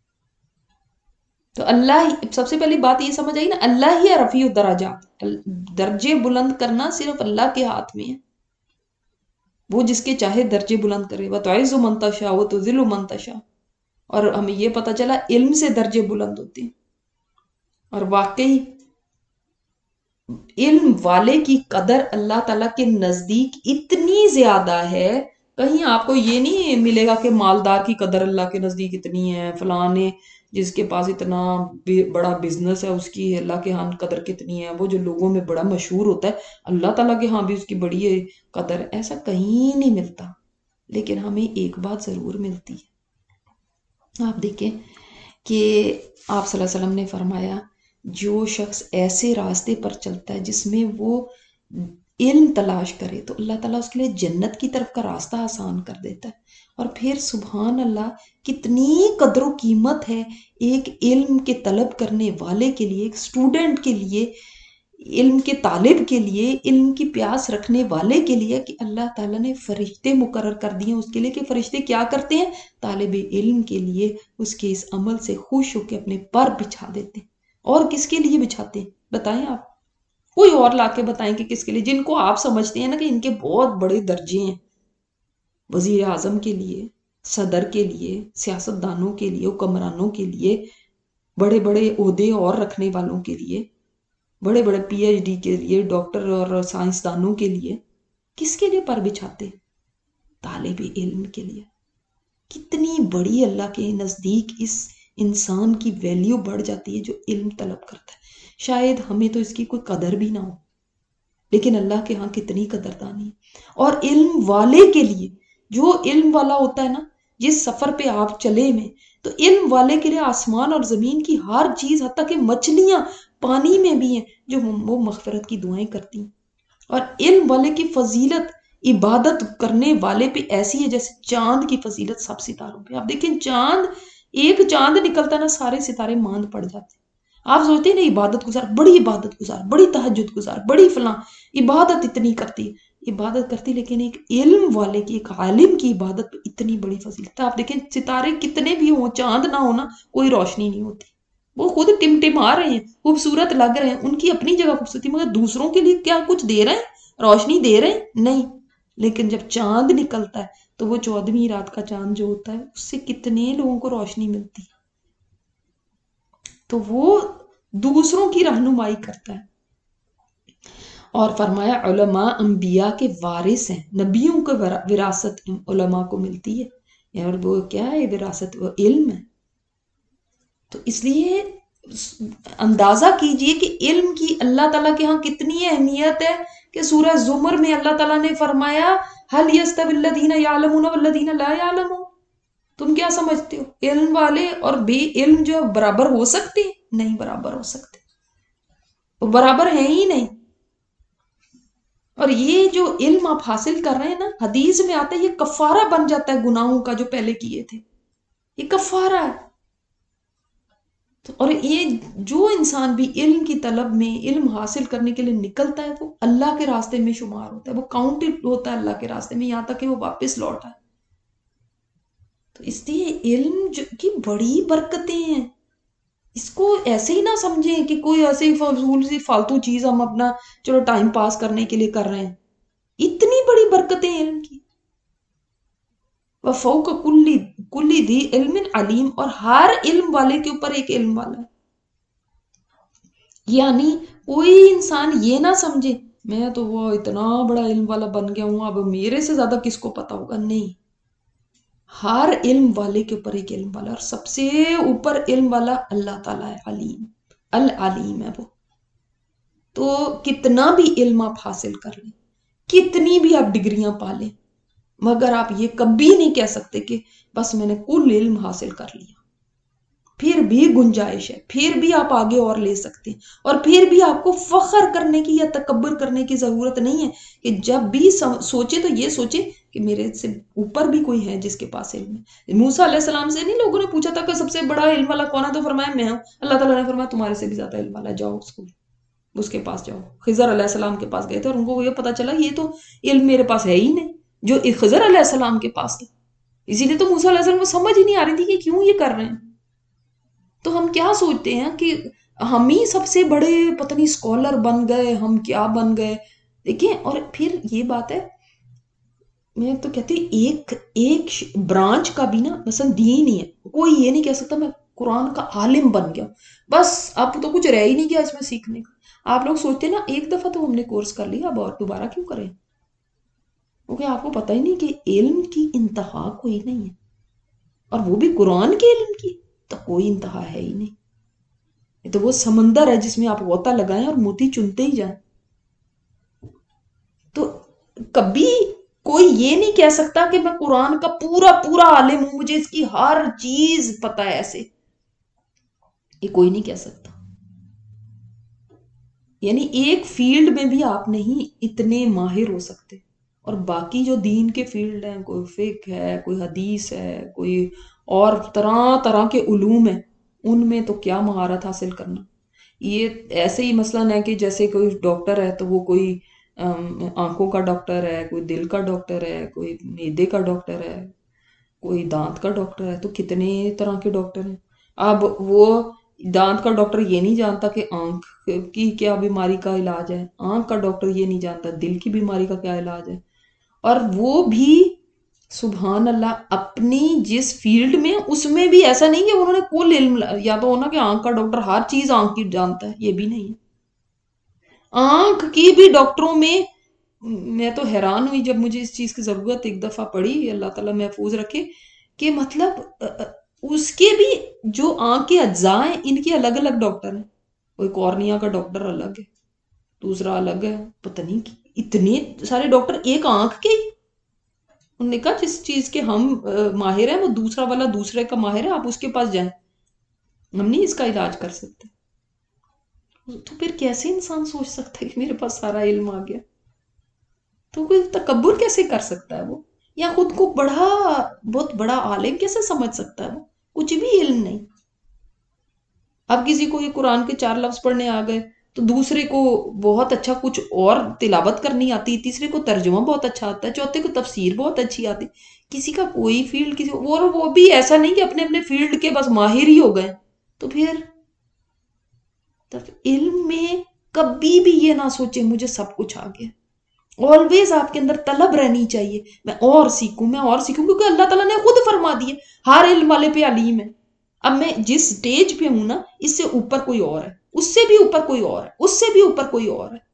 تو اللہ سب سے پہلی بات یہ سمجھ آئی نا، اللہ ہی رفیع الدرجات. درجے بلند کرنا صرف اللہ کے ہاتھ میں ہے، وہ جس کے چاہے درجے بلند کرے. وَتُعِزُّ مَن تَشَاءُ وَتُذِلُّ مَن تَشَاءُ. اور ہمیں یہ پتہ چلا علم سے درجے بلند ہوتے ہیں. اور واقعی علم والے کی قدر اللہ تعالیٰ کے نزدیک اتنی زیادہ ہے، کہیں آپ کو یہ نہیں ملے گا کہ مالدار کی قدر اللہ کے نزدیک اتنی ہے، فلاں نے جس کے پاس اتنا بڑا بزنس ہے اس کی اللہ کے ہاں قدر کتنی ہے، وہ جو لوگوں میں بڑا مشہور ہوتا ہے اللہ تعالیٰ کے ہاں بھی اس کی بڑی قدر. ایسا کہیں نہیں ملتا. لیکن ہمیں ایک بات ضرور ملتی ہے. آپ دیکھیں کہ آپ صلی اللہ علیہ وسلم نے فرمایا جو شخص ایسے راستے پر چلتا ہے جس میں وہ علم تلاش کرے تو اللہ تعالیٰ اس کے لیے جنت کی طرف کا راستہ آسان کر دیتا ہے. اور پھر سبحان اللہ کتنی قدر و قیمت ہے ایک علم کے طلب کرنے والے کے لیے، ایک اسٹوڈنٹ کے لیے. علم کے طالب کے لیے، علم کی پیاس رکھنے والے کے لیے، کہ اللہ تعالیٰ نے فرشتے مقرر کر دیے اس کے لیے کہ فرشتے کیا کرتے ہیں؟ طالب علم کے لیے اس کے اس عمل سے خوش ہو کے اپنے پر بچھا دیتے ہیں۔ اور کس کے لیے بچھاتے ہیں بتائیں آپ؟ کوئی اور لا کے بتائیں کہ کس کے لیے، جن کو آپ سمجھتے ہیں نا کہ ان کے بہت بڑے درجے ہیں، وزیر اعظم کے لیے، صدر کے لیے، سیاست دانوں کے لیے، حکمرانوں کے لیے، بڑے بڑے عہدے اور رکھنے والوں کے لیے، بڑے بڑے پی ایچ ڈی کے لیے، ڈاکٹر اور سائنسدانوں کے لیے، کس کے لیے پر بچھاتے؟ طالب علم کے لیے۔ کتنی بڑی اللہ کے نزدیک اس انسان کی ویلیو بڑھ جاتی ہے جو علم طلب کرتا ہے۔ شاید ہمیں تو اس کی کوئی قدر بھی نہ ہو، لیکن اللہ کے ہاں کتنی قدردانی ہے۔ اور علم والے کے لیے، جو علم والا ہوتا ہے نا، جس سفر پہ آپ چلے میں، تو علم والے کے لیے آسمان اور زمین کی ہر چیز، حتیٰ کہ مچھلیاں پانی میں بھی ہیں جو وہ مغفرت کی دعائیں کرتی ہیں۔ اور علم والے کی فضیلت عبادت کرنے والے پہ ایسی ہے جیسے چاند کی فضیلت سب ستاروں پہ۔ آپ دیکھیں چاند، ایک چاند نکلتا ہے نا، سارے ستارے ماند پڑ جاتے ہیں۔ آپ سوچتے ہیں نا عبادت گزار، بڑی عبادت گزار، بڑی تہجد گزار، بڑی فلاں عبادت اتنی کرتی، عبادت کرتی، لیکن ایک علم والے کی، ایک عالم کی عبادت پہ اتنی بڑی فضیلت ہے۔ آپ دیکھیں ستارے کتنے بھی ہوں، چاند نہ ہونا کوئی روشنی نہیں ہوتی، وہ خود ٹمٹما رہے ہیں، خوبصورت لگ رہے ہیں، ان کی اپنی جگہ خوبصورتی، مگر دوسروں کے لیے کیا کچھ دے رہے ہیں؟ روشنی دے رہے ہیں؟ نہیں۔ لیکن جب چاند نکلتا ہے تو وہ 14ویں رات کا چاند جو ہوتا ہے، اس سے کتنے لوگوں کو روشنی ملتی ہے، تو وہ دوسروں کی رہنمائی کرتا ہے۔ اور فرمایا علماء انبیاء کے وارث ہیں، نبیوں کو وراثت علماء کو ملتی ہے، اور وہ کیا ہے وراثت؟ وہ علم ہے۔ تو اس لیے اندازہ کیجئے کہ علم کی اللہ تعالیٰ کے ہاں کتنی اہمیت ہے، کہ سورہ زمر میں اللہ تعالیٰ نے فرمایا هل يستوي الذين يعلمون والذين لا يعلمون۔ تم کیا سمجھتے ہو علم والے اور بے علم جو برابر ہو سکتے؟ نہیں برابر ہو سکتے، وہ برابر ہیں ہی نہیں۔ اور یہ جو علم آپ حاصل کر رہے ہیں نا، حدیث میں آتا ہے یہ کفارہ بن جاتا ہے گناہوں کا جو پہلے کیے تھے، یہ کفارہ ہے۔ اور یہ جو انسان بھی علم کی طلب میں، علم حاصل کرنے کے لیے نکلتا ہے، وہ اللہ کے راستے میں شمار ہوتا ہے، وہ کاؤنٹڈ ہوتا ہے اللہ کے راستے میں، یہاں تک کہ وہ واپس لوٹا ہے۔ تو اس لیے علم کی بڑی برکتیں ہیں، اس کو ایسے ہی نہ سمجھیں کہ کوئی ایسے فضول سی فالتو چیز ہم اپنا چلو ٹائم پاس کرنے کے لیے کر رہے ہیں۔ اتنی بڑی برکتیں علم کی۔ وَفَوْقَ كُلِّ ذِي عِلْمٍ عَلِيمٍ، اور ہر علم والے کے اوپر ایک علم والا ہے۔ یعنی کوئی انسان یہ نہ سمجھے میں تو وہ اتنا بڑا علم والا بن گیا ہوں، اب میرے سے زیادہ کس کو پتا ہوگا؟ نہیں، ہر علم والے کے اوپر ایک علم والا، اور سب سے اوپر علم والا اللہ تعالیٰ ہے، علیم، العلیم ہے وہ۔ تو کتنا بھی علم آپ حاصل کر لیں، کتنی بھی آپ ڈگریاں پا لیں، مگر آپ یہ کبھی نہیں کہہ سکتے کہ بس میں نے کل علم حاصل کر لیا۔ پھر بھی گنجائش ہے، پھر بھی آپ آگے اور لے سکتے ہیں، اور پھر بھی آپ کو فخر کرنے کی یا تکبر کرنے کی ضرورت نہیں ہے، کہ جب بھی سوچے تو یہ سوچے کہ میرے سے اوپر بھی کوئی ہے جس کے پاس علم ہے۔ موسیٰ علیہ السلام سے نہیں لوگوں نے پوچھا تھا کہ سب سے بڑا علم والا کون ہے؟ تو فرمایا میں ہوں۔ اللہ تعالیٰ نے فرمایا تمہارے سے بھی زیادہ علم والا ہے، جاؤ اس کے پاس جاؤ۔ خضر علیہ السلام کے پاس گئے تھے، اور ان کو یہ پتا چلا یہ تو علم میرے پاس ہے ہی نہیں جو خضر علیہ السلام کے پاس تھا۔ اسی لیے تو موسیٰ علیہ السلام کو سمجھ ہی نہیں آ رہی تھی کہ کیوں یہ کر رہے ہیں۔ تو ہم کیا سوچتے ہیں کہ ہم ہی سب سے بڑے پتہ نہیں اسکالر بن گئے، ہم کیا بن گئے۔ دیکھیں، اور پھر یہ بات ہے، میں تو کہتی ایک برانچ کا بھی نا، مثلا دین ہی ہے، کوئی یہ نہیں کہہ سکتا میں قرآن کا عالم بن گیا، بس اب تو کچھ رہ ہی نہیں گیا اس میں سیکھنے کا۔ آپ لوگ سوچتے ہیں نا ایک دفعہ تو ہم نے کورس کر لیا، اب اور دوبارہ کیوں کریں؟ کیونکہ آپ کو پتہ ہی نہیں کہ علم کی انتہا کوئی نہیں ہے، اور وہ بھی قرآن کے علم کی تو کوئی انتہا ہے ہی نہیں۔ یہ تو وہ سمندر ہے جس میں آپ غوطہ لگائیں اور موتی چنتے ہی جائیں۔ تو کبھی کوئی یہ نہیں کہہ سکتا کہ میں قرآن کا پورا عالم ہوں، مجھے اس کی ہر چیز پتہ ہے، ایسے یہ کوئی نہیں کہہ سکتا۔ یعنی ایک فیلڈ میں بھی آپ نہیں اتنے ماہر ہو سکتے، اور باقی جو دین کے فیلڈ ہیں، کوئی فقہ ہے، کوئی حدیث ہے، کوئی اور طرح طرح کے علوم ہیں، ان میں تو کیا مہارت حاصل کرنا۔ یہ ایسے ہی مثلاً ہے کہ جیسے کوئی ڈاکٹر ہے تو وہ کوئی آنکھوں کا ڈاکٹر ہے، کوئی دل کا ڈاکٹر ہے، کوئی معدے کا ڈاکٹر ہے، کوئی دانت کا ڈاکٹر ہے، تو کتنے طرح کے ڈاکٹر ہیں۔ اب وہ دانت کا ڈاکٹر یہ نہیں جانتا کہ آنکھ کی کیا بیماری کا علاج ہے، آنکھ کا ڈاکٹر یہ نہیں جانتا دل کی بیماری کا کیا علاج ہے، اور وہ بھی سبحان اللہ اپنی جس فیلڈ میں، اس میں بھی ایسا نہیں کہ انہوں نے کل علم، یا تو ہونا کہ آنکھ کا ڈاکٹر ہر چیز آنکھ کی جانتا ہے، یہ بھی نہیں ہے۔ آنکھ کی بھی ڈاکٹروں میں تو حیران ہوئی جب مجھے اس چیز کی ضرورت ایک دفعہ پڑی، اللہ تعالیٰ محفوظ رکھے، کہ مطلب اس کے بھی جو آنکھ کے اجزاء ہیں ان کے الگ الگ ڈاکٹر ہیں، کوئی کارنیا کا ڈاکٹر الگ ہے، دوسرا الگ ہے، پتہ نہیں اتنے سارے ڈاکٹر ایک آنکھ کے ہی۔ انہوں نے کہا جس چیز کے ہم ماہر ہیں وہ دوسرا والا دوسرے کا ماہر ہے، آپ اس کے پاس جائیں، ہم نہیں اس کا علاج کر سکتے۔ تو پھر کیسے انسان سوچ سکتا ہے کہ میرے پاس سارا علم آ گیا؟ تو کوئی تکبر کیسے کر سکتا ہے وہ؟ یا خود کو بہت بڑا عالم کیسے سمجھ سکتا ہے وہ؟ کچھ بھی علم نہیں۔ اب کسی کو یہ قرآن کے 4 لفظ پڑھنے آ گئے تو دوسرے کو بہت اچھا کچھ اور تلاوت کرنی آتی، تیسرے کو ترجمہ بہت اچھا آتا ہے، چوتھے کو تفسیر بہت اچھی آتی، کسی کا کوئی فیلڈ، کسی اور وہ بھی ایسا نہیں کہ اپنے اپنے فیلڈ کے بس ماہر ہی ہو گئے۔ تو پھر علم میں کبھی بھی یہ نہ سوچے مجھے سب کچھ آ گیا۔ آلویز آپ کے اندر طلب رہنی چاہیے، میں اور سیکھوں، میں اور سیکھوں، کیونکہ اللہ تعالیٰ نے خود فرما دیے ہر علم والے پہ علیم ہے۔ اب میں جس سٹیج پہ ہوں نا، اس سے اوپر کوئی اور ہے، اس سے بھی اوپر کوئی اور ہے، اس سے بھی اوپر کوئی اور ہے۔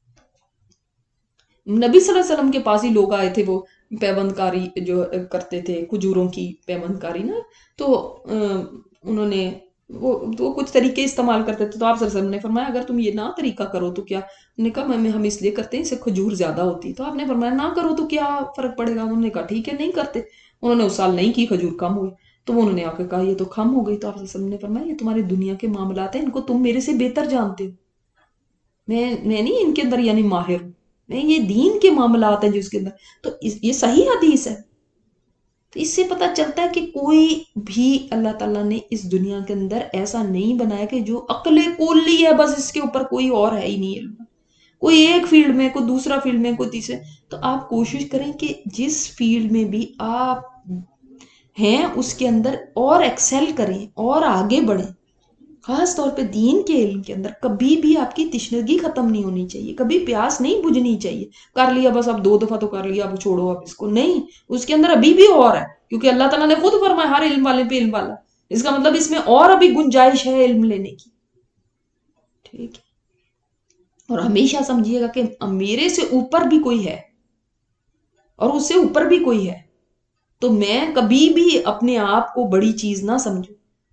نبی صلی اللہ علیہ وسلم کے پاس ہی لوگ آئے تھے، وہ پیوند کاری جو کرتے تھے، کھجوروں کی پیوند کاری نا، تو انہوں نے وہ کچھ طریقے استعمال کرتے تھے، تو آپ صلی اللہ علیہ وسلم نے فرمایا اگر تم یہ نہ طریقہ کرو تو کیا؟ انہوں نے کہا ہم اس لیے کرتے ہیں اس سے کھجور زیادہ ہوتی، تو آپ نے فرمایا نہ کرو تو کیا فرق پڑے گا؟ انہوں نے کہا ٹھیک ہے نہیں کرتے۔ انہوں نے اس سال نہیں کی، کھجور کم ہوئی، تو انہوں نے آ کے کہا یہ تو کم ہو گئی، تو آپ صلی اللہ علیہ وسلم نے فرمایا یہ تمہاری دنیا کے معاملات ہیں، ان کو تم میرے سے بہتر جانتے ہو، میں نہیں ان کے اندر یعنی ماہر ہوں، میں یہ دین کے معاملات ہیں جو اس کے اندر۔ تو یہ صحیح حدیث ہے۔ تو اس سے پتہ چلتا ہے کہ کوئی بھی اللہ تعالیٰ نے اس دنیا کے اندر ایسا نہیں بنایا کہ جو عقل کلی ہے، بس اس کے اوپر کوئی اور ہے ہی نہیں علم، کوئی ایک فیلڈ میں، کوئی دوسرا فیلڈ میں، کوئی تیسرے۔ تو آپ کوشش کریں کہ جس فیلڈ میں بھی آپ ہیں اس کے اندر اور ایکسل کریں اور آگے بڑھیں۔ خاص طور پہ دین کے علم کے اندر کبھی بھی آپ کی تشنگی ختم نہیں ہونی چاہیے، کبھی پیاس نہیں بجھنی چاہیے، کر لیا بس اب 2 دفعہ تو کر لیا اب چھوڑو اب اس کو نہیں، اس کے اندر ابھی بھی اور ہے، کیونکہ اللہ تعالیٰ نے خود فرمایا ہر علم والے پہ علم والا، اس کا مطلب اس میں اور ابھی گنجائش ہے علم لینے کی، ٹھیک ہے؟ اور ہمیشہ سمجھیے گا کہ میرے سے اوپر بھی کوئی ہے اور اس سے اوپر بھی کوئی ہے، تو میں کبھی بھی اپنے آپ کو بڑی چیز نہ سمجھوں۔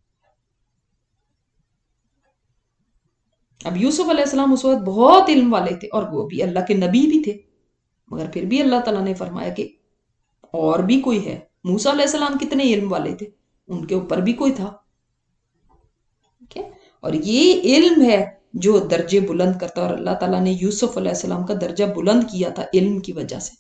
اب یوسف علیہ السلام اس وقت بہت علم والے تھے اور وہ بھی اللہ کے نبی بھی تھے، مگر پھر بھی اللہ تعالیٰ نے فرمایا کہ اور بھی کوئی ہے۔ موسیٰ علیہ السلام کتنے علم والے تھے، ان کے اوپر بھی کوئی تھا، ٹھیک ہے؟ اور یہ علم ہے جو درجے بلند کرتا ہے، اور اللہ تعالیٰ نے یوسف علیہ السلام کا درجہ بلند کیا تھا علم کی وجہ سے۔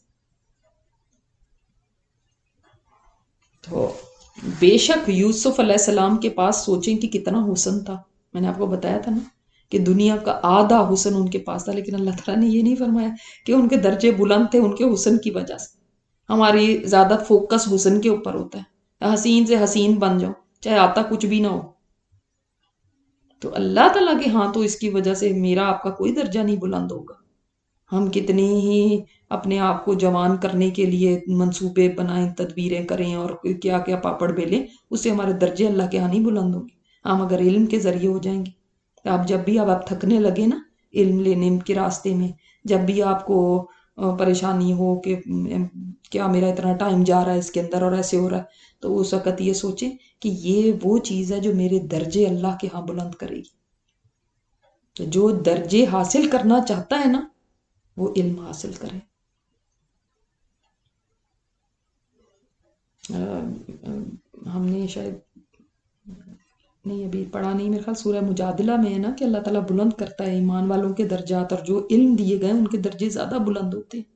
تو بے شک یوسف علیہ السلام کے پاس سوچیں کہ کتنا حسن تھا، میں نے آپ کو بتایا تھا نا کہ دنیا کا آدھا حسن ان کے پاس تھا، لیکن اللہ تعالیٰ نے یہ نہیں فرمایا کہ ان کے درجے بلند تھے ان کے حسن کی وجہ سے۔ ہماری زیادہ فوکس حسن کے اوپر ہوتا ہے، حسین سے حسین بن جاؤ چاہے آتا کچھ بھی نہ ہو، تو اللہ تعالیٰ کے ہاں تو اس کی وجہ سے میرا آپ کا کوئی درجہ نہیں بلند ہوگا۔ ہم کتنی ہی اپنے آپ کو جوان کرنے کے لیے منصوبے بنائیں، تدبیریں کریں اور کیا کیا پاپڑ بیلیں، اس سے ہمارے درجے اللہ کے ہاں نہیں بلند ہوں گے۔ ہم اگر علم کے ذریعے ہو جائیں گے، تو آپ جب بھی آپ تھکنے لگے نا علم لینے کے راستے میں، جب بھی آپ کو پریشانی ہو کہ کیا میرا اتنا ٹائم جا رہا ہے اس کے اندر اور ایسے ہو رہا ہے، تو اس وقت یہ سوچیں کہ یہ وہ چیز ہے جو میرے درجے اللہ کے ہاں بلند کرے گی۔ تو جو درجے حاصل کرنا چاہتا ہے نا وہ علم حاصل کرے۔ ہم نے شاید نہیں ابھی پڑھا نہیں، میرے خیال سورہ مجادلہ میں ہے نا کہ اللہ تعالیٰ بلند کرتا ہے ایمان والوں کے درجات، اور جو علم دیے گئے ان کے درجے زیادہ بلند ہوتے ہیں۔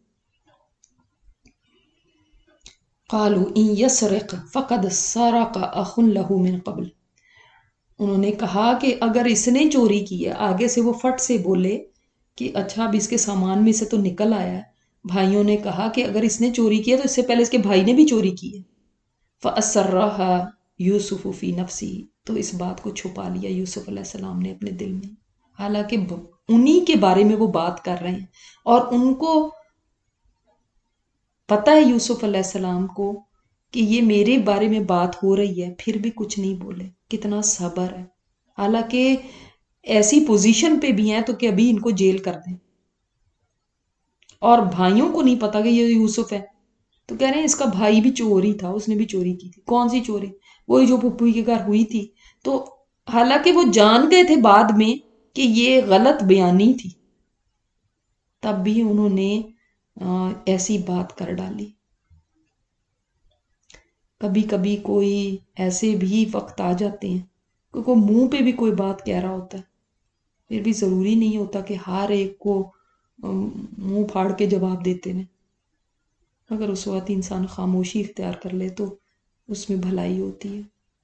قالوا ان يسرق فقد سرق اخ له من قبل، انہوں نے کہا کہ اگر اس نے چوری کی ہے، آگے سے وہ فٹ سے بولے کہ اچھا اب اس کے سامان میں سے تو نکل آیا ہے. بھائیوں نے کہا کہ اگر اس نے چوری کیا تو اس سے پہلے اس کے بھائی نے بھی چوری کی ہے. فَأَسَرَّهَا يُوسُفُ فِي نَفْسِهِ، تو اس بات کو چھپا لیا یوسف علیہ السلام نے اپنے دل میں، حالانکہ انہی کے بارے میں وہ بات کر رہے ہیں اور ان کو پتہ ہے یوسف علیہ السلام کو کہ یہ میرے بارے میں بات ہو رہی ہے، پھر بھی کچھ نہیں بولے. کتنا صبر ہے، حالانکہ ایسی پوزیشن پہ بھی ہیں تو کہ ابھی ان کو جیل کر دیں، اور بھائیوں کو نہیں پتا کہ یہ یوسف ہے. تو کہہ رہے ہیں اس کا بھائی بھی چور ہی تھا، اس نے بھی چوری کی تھی. کون سی چوری؟ وہی جو پھپھی کے گھر ہوئی تھی. تو حالانکہ وہ جان گئے تھے بعد میں کہ یہ غلط بیانی تھی، تب بھی انہوں نے ایسی بات کر ڈالی. کبھی کبھی کوئی ایسے بھی وقت آ جاتے ہیں کیونکہ منہ پہ بھی کوئی بات کہہ رہا ہوتا ہے، پھر بھی ضروری نہیں ہوتا کہ ہر ایک کو منہ پھاڑ کے جواب دیتے ہیں. اگر اس وقت انسان خاموشی اختیار کر لے تو اس میں بھلائی ہوتی ہے.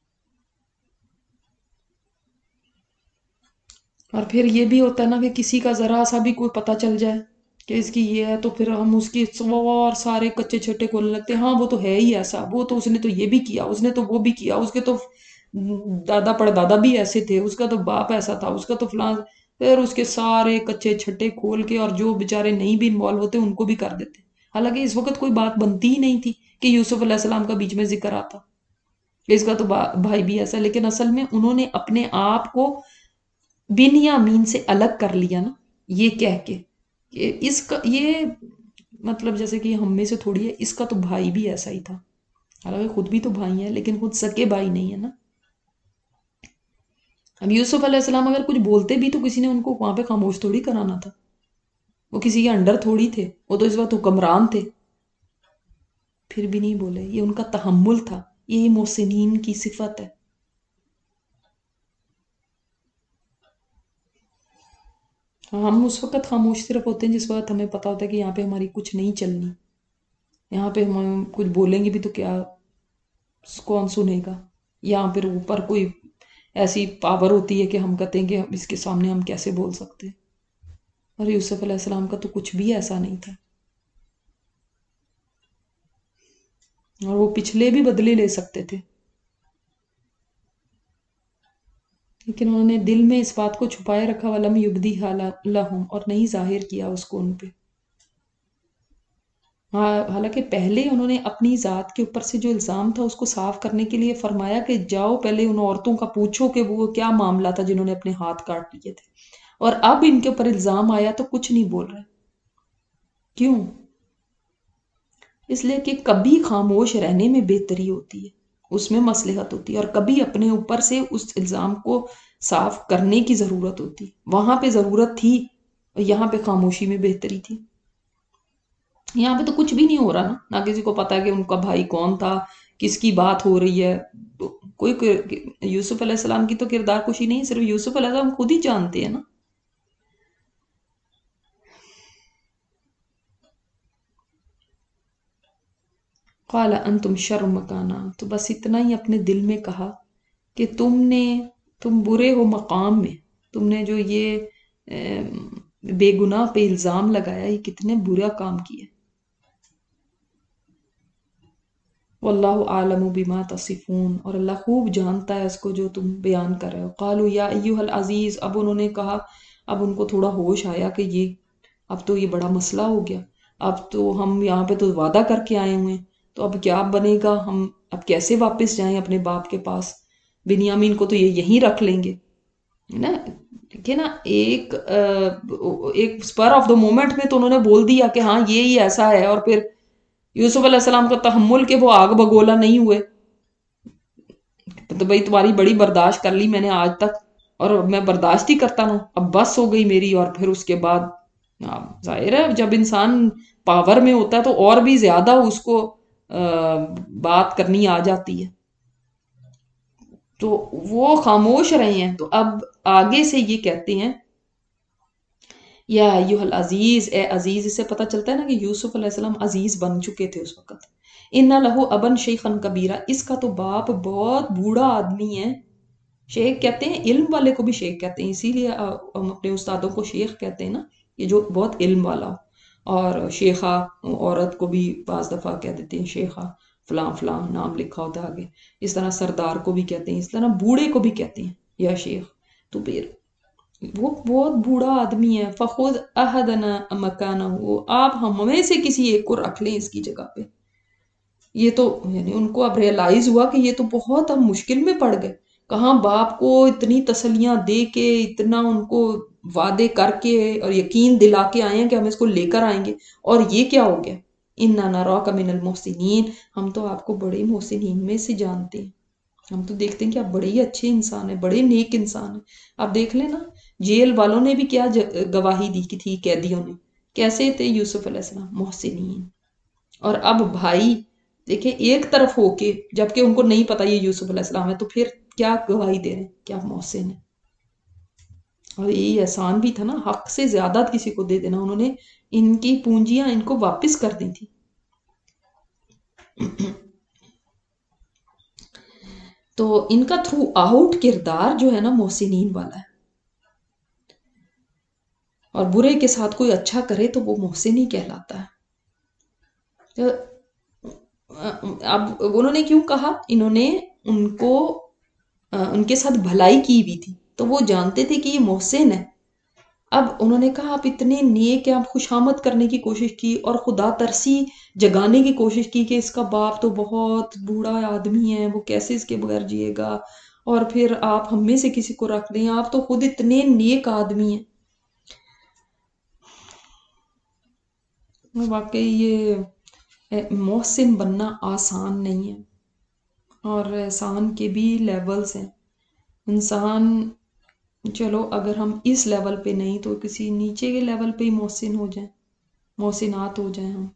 اور پھر یہ بھی ہوتا ہے نا کہ کسی کا ذرا سا بھی کوئی پتہ چل جائے کہ اس کی یہ ہے تو پھر ہم اس کی اور سارے کچے چھٹے کھولنے لگتے ہیں. ہاں وہ تو ہے ہی ایسا، وہ تو اس نے تو یہ بھی کیا، اس نے تو وہ بھی کیا، اس کے تو دادا پڑدادا بھی ایسے تھے، اس کا تو باپ ایسا تھا، اس کا تو فلاں. پھر اس کے سارے کچے چھٹے کھول کے اور جو بیچارے نہیں بھی انوالو ہوتے ان کو بھی کر دیتے. حالانکہ اس وقت کوئی بات بنتی ہی نہیں تھی کہ یوسف علیہ السلام کا بیچ میں ذکر آتا کہ اس کا تو بھائی بھی ایسا. لیکن اصل میں انہوں نے اپنے آپ کو بنیامین سے الگ کر لیا نا، یہ کہہ کے کہ اس کا یہ مطلب جیسے کہ ہم میں سے تھوڑی ہے، اس کا تو بھائی بھی ایسا ہی تھا. حالانکہ خود بھی تو بھائی ہیں لیکن خود سکے بھائی نہیں ہے نا. اب یوسف علیہ السلام اگر کچھ بولتے بھی تو کسی نے ان کو وہاں پہ خاموش تھوڑی کرانا تھا، وہ کسی کے انڈر تھوڑی تھے، وہ تو اس وقت حکمران تھے. پھر بھی نہیں بولے، یہ ان کا تحمل تھا، یہی محسنین کی صفت ہے. ہم اس وقت خاموش صرف ہوتے ہیں جس وقت ہمیں پتا ہوتا ہے کہ یہاں پہ ہماری کچھ نہیں چلنی، یہاں پہ ہم کچھ بولیں گے بھی تو کیا کون سنے گا. یہاں پھر اوپر کوئی ایسی پاور ہوتی ہے کہ ہم کہتے ہیں کہ اس کے سامنے ہم کیسے بول سکتے ہیں. اور یوسف علیہ السلام کا تو کچھ بھی ایسا نہیں تھا، اور وہ پچھلے بھی بدلے لے سکتے تھے، لیکن انہوں نے دل میں اس بات کو چھپائے رکھا. وَلَمْ يُبْدِهَا لَهُمْ، اور نہیں ظاہر کیا اس کو ان پہ. حالانکہ پہلے انہوں نے اپنی ذات کے اوپر سے جو الزام تھا اس کو صاف کرنے کے لیے فرمایا کہ جاؤ پہلے ان عورتوں کا پوچھو کہ وہ کیا معاملہ تھا جنہوں نے اپنے ہاتھ کاٹ لیے تھے. اور اب ان کے اوپر الزام آیا تو کچھ نہیں بول رہے. کیوں؟ اس لیے کہ کبھی خاموش رہنے میں بہتری ہوتی ہے، اس میں مصلحت ہوتی ہے، اور کبھی اپنے اوپر سے اس الزام کو صاف کرنے کی ضرورت ہوتی. وہاں پہ ضرورت تھی، یہاں پہ خاموشی میں بہتری تھی. یہاں پہ تو کچھ بھی نہیں ہو رہا نا، نہ کسی کو پتا کہ ان کا بھائی کون تھا، کس کی بات ہو رہی ہے. کوئی یوسف علیہ السلام کی تو کردار کشی نہیں، صرف یوسف علیہ السلام خود ہی جانتے ہیں نا. قال انتم شر مکانا، تو بس اتنا ہی اپنے دل میں کہا کہ تم برے ہو مقام میں، تم نے جو یہ بے گناہ پہ الزام لگایا، یہ کتنے برا کام کیا. واللہ عالم بما تصفون، اور اللہ خوب جانتا ہے اس کو جو تم بیان کر رہے ہو. قالوا یا ایھا العزیز، اب انہوں نے کہا، اب ان کو تھوڑا ہوش آیا کہ اب تو یہ بڑا مسئلہ ہو گیا، اب تو ہم یہاں پہ تو وعدہ کر کے آئے ہوئے ہیں، تو اب کیا بنے گا، ہم اب کیسے واپس جائیں اپنے باپ کے پاس. بنیامین کو تو یہ یہیں رکھ لیں گے نا. دیکھیں نا، ایک سپر آف دا مومنٹ میں تو انہوں نے بول دیا کہ ہاں یہ ایسا ہے، اور پھر یوسف علیہ السلام کا تحمل کہ وہ آگ بگولا نہیں ہوئے. تو بھئی تمہاری بڑی برداشت کر لی میں نے آج تک، اور میں برداشت ہی کرتا ہوں، اب بس ہو گئی میری. اور پھر اس کے بعد ظاہر ہے جب انسان پاور میں ہوتا ہے تو اور بھی زیادہ اس کو بات کرنی آ جاتی ہے. تو وہ خاموش رہے ہیں. تو اب آگے سے یہ کہتے ہیں یا ایھا العزیز، اے عزیز. اس سے پتہ چلتا ہے نا کہ یوسف علیہ السلام عزیز بن چکے تھے اس وقت. ان لہ ابا شیخا کبیرا، اس کا تو باپ بہت بوڑھا آدمی ہے. شیخ کہتے ہیں، علم والے کو بھی شیخ کہتے ہیں، اسی لیے ہم اپنے استادوں کو شیخ کہتے ہیں نا، یہ جو بہت علم والا ہو۔ اور شیخہ عورت کو بھی بعض دفعہ کہہ دیتے ہیں شیخہ، فلاں فلاں نام لکھا ہوتا ہے آگے، اس طرح سردار کو بھی کہتے ہیں، اس طرح بوڑھے کو بھی کہتے ہیں یا شیخ۔ تو پھر وہ بہت بوڑھا آدمی ہے، فخذ احدنا مکانہ، آپ ہم میں سے کسی ایک کو رکھ لیں اس کی جگہ پہ۔ یہ تو یعنی ان کو اب ریئلائز ہوا کہ یہ تو بہت اب مشکل میں پڑ گئے، کہاں باپ کو اتنی تسلیاں دے کے، اتنا ان کو وعدے کر کے اور یقین دلا کے آئے ہیں کہ ہم اس کو لے کر آئیں گے، اور یہ کیا ہو گیا؟ اِنَّا نَرَاكَ مِنَ الْمُحْسِنِينَ، ہم تو آپ کو بڑے محسنین میں سے جانتے ہیں، ہم تو دیکھتے ہیں کہ آپ بڑے ہی اچھے انسان ہیں، بڑے نیک انسان ہیں۔ آپ دیکھ لیں نا، جیل والوں نے بھی کیا گواہی دی کی تھی، قیدیوں نے کیسے تھے یوسف علیہ السلام، محسنین۔ اور اب بھائی دیکھیں ایک طرف ہو کے، جبکہ ان کو نہیں پتا یہ یوسف علیہ السلام ہے، تو پھر کیا گواہی دے رہے ہیں، کیا محسن ہے۔ اور یہی احسان بھی تھا نا، حق سے زیادہ کسی کو دے دینا، انہوں نے ان کی پونجیاں ان کو واپس کر دی تھی۔ تو ان کا تھرو آؤٹ کردار جو ہے نا محسنین والا ہے، اور برے کے ساتھ کوئی اچھا کرے تو وہ محسن ہی کہلاتا ہے۔ تو اب انہوں نے کیوں کہا، انہوں نے ان کو ان کے ساتھ بھلائی کی ہوئی تھی، تو وہ جانتے تھے کہ یہ محسن ہے۔ اب انہوں نے کہا آپ اتنے نیک ہیں، آپ خوشامد کرنے کی کوشش کی اور خدا ترسی جگانے کی کوشش کی کہ اس کا باپ تو بہت بوڑھا آدمی ہے، وہ کیسے اس کے بغیر جیے گا، اور پھر آپ ہم میں سے کسی کو رکھ دیں، آپ تو خود اتنے نیک آدمی ہیں۔ واقعی یہ محسن بننا آسان نہیں ہے، اور احسان کے بھی لیولز ہیں۔ انسان چلو اگر ہم اس لیول پہ نہیں تو کسی نیچے کے لیول پہ ہی محسن ہو جائیں، محسنات ہو جائیں ہم۔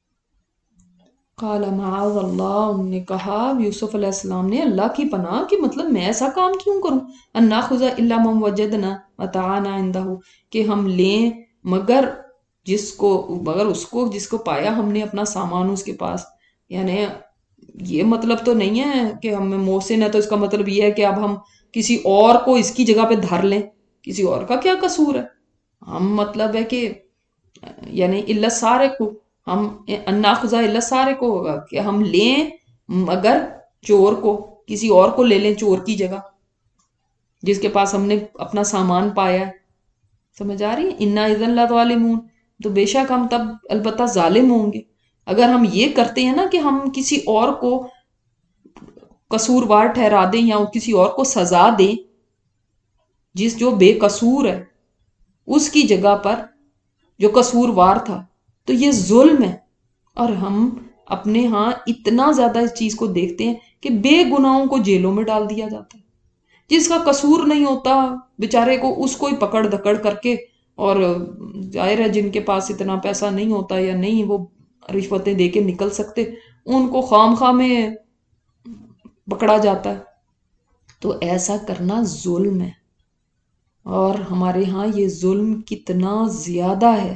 قال معاذ اللہ، انہوں نے کہا یوسف علیہ السلام نے، اللہ کی پناہ، کہ مطلب میں ایسا کام کیوں کروں، ان ناخذ الا من وجدنا متاعنا عنده، کہ ہم لیں مگر اس کو جس کو پایا ہم نے اپنا سامان اس کے پاس۔ یعنی یہ مطلب تو نہیں ہے کہ ہم محسن ہے تو اس کا مطلب یہ ہے کہ اب ہم کسی اور کو اس کی جگہ پہ دھر لیں، کسی اور کا کیا قصور ہے؟ ہم مطلب ہے کہ یعنی اللہ سارے کو، ہم ناخذہ اللہ سارے کو ہوگا کہ ہم لیں مگر چور کو، کسی اور کو لے لیں چور کی جگہ، جس کے پاس ہم نے اپنا سامان پایا ہے۔ سمجھ آ رہی ہے؟ انا اذن لظالمون، تو بے شک ہم تب البتہ ظالم ہوں گے اگر ہم یہ کرتے ہیں نا کہ ہم کسی اور کو قصوروار ٹھہرا دیں یا کسی اور کو سزا دیں، جو بے قصور ہے اس کی جگہ پر جو قصوروار تھا، تو یہ ظلم ہے۔ اور ہم اپنے ہاں اتنا زیادہ اس چیز کو دیکھتے ہیں کہ بے گناہوں کو جیلوں میں ڈال دیا جاتا ہے، جس کا قصور نہیں ہوتا بیچارے کو اس کو ہی پکڑ دکڑ کر کے، اور ظاہر ہے جن کے پاس اتنا پیسہ نہیں ہوتا یا نہیں وہ رشوتیں دے کے نکل سکتے، ان کو خام خواہ میں پکڑا جاتا ہے۔ تو ایسا کرنا ظلم ہے، اور ہمارے ہاں یہ ظلم کتنا زیادہ ہے،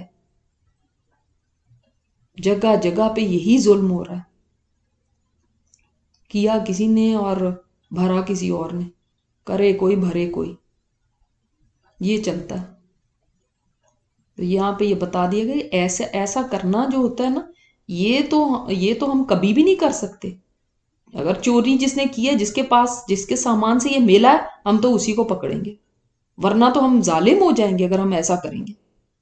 جگہ جگہ پہ یہی ظلم ہو رہا ہے، کیا کسی نے اور بھرا کسی اور نے، کرے کوئی بھرے کوئی، یہ چلتا ہے۔ تو یہاں پہ یہ بتا دیا گیا ایسا کرنا جو ہوتا ہے نا، یہ تو ہم کبھی بھی نہیں کر سکتے۔ اگر چوری جس نے کی ہے، جس کے پاس جس کے سامان سے یہ ملا ہے، ہم تو اسی کو پکڑیں گے، ورنہ تو ہم ظالم ہو جائیں گے اگر ہم ایسا کریں گے۔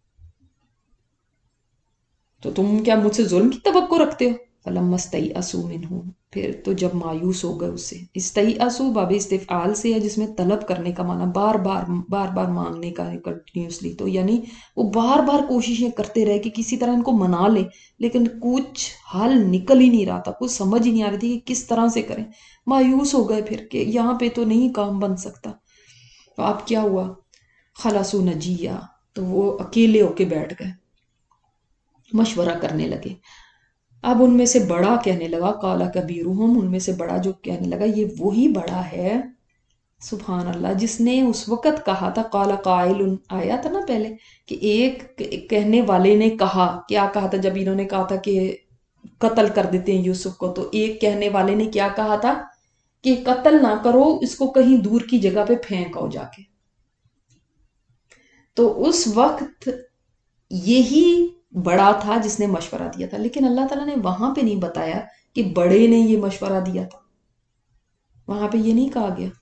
تو تم کیا مجھ سے ظلم کی توقع رکھتے ہو؟ فلما استیئسوا منہ، پھر تو جب مایوس ہو گئے اس سے۔ استیئسوا باب استفعال سے ہے، جس میں طلب کرنے کا معنی، بار بار مانگنے کا ہے، کنٹینیوسلی، تو یعنی وہ بار بار کوششیں کرتے رہے کہ کسی طرح ان کو منا لے، لیکن کچھ حل نکل ہی نہیں رہا تھا، کچھ سمجھ ہی نہیں آ رہی تھی کہ کس طرح سے کریں۔ مایوس ہو گئے پھر کہ یہاں پہ تو نہیں کام بن سکتا۔ تو اب کیا ہوا؟ خلصوا نجیہ، تو وہ اکیلے ہو کے بیٹھ گئے، مشورہ کرنے لگے۔ اب ان میں سے بڑا کہنے لگا، قال کبیرہم، ان میں سے بڑا جو کہنے لگا، یہ وہی بڑا ہے، سبحان اللہ، جس نے اس وقت کہا تھا، قال قائل، آیا تھا نا پہلے کہ ایک کہنے والے نے کہا، کیا کہا تھا جب انہوں نے کہا تھا کہ قتل کر دیتے ہیں یوسف کو، تو ایک کہنے والے نے کیا کہا تھا کہ قتل نہ کرو، اس کو کہیں دور کی جگہ پہ پھینک آؤ جا کے. تو اس وقت یہی بڑا تھا جس نے مشورہ دیا تھا، لیکن اللہ تعالیٰ نے وہاں پہ نہیں بتایا کہ بڑے نے یہ مشورہ دیا تھا. وہاں پہ یہ نہیں کہا گیا،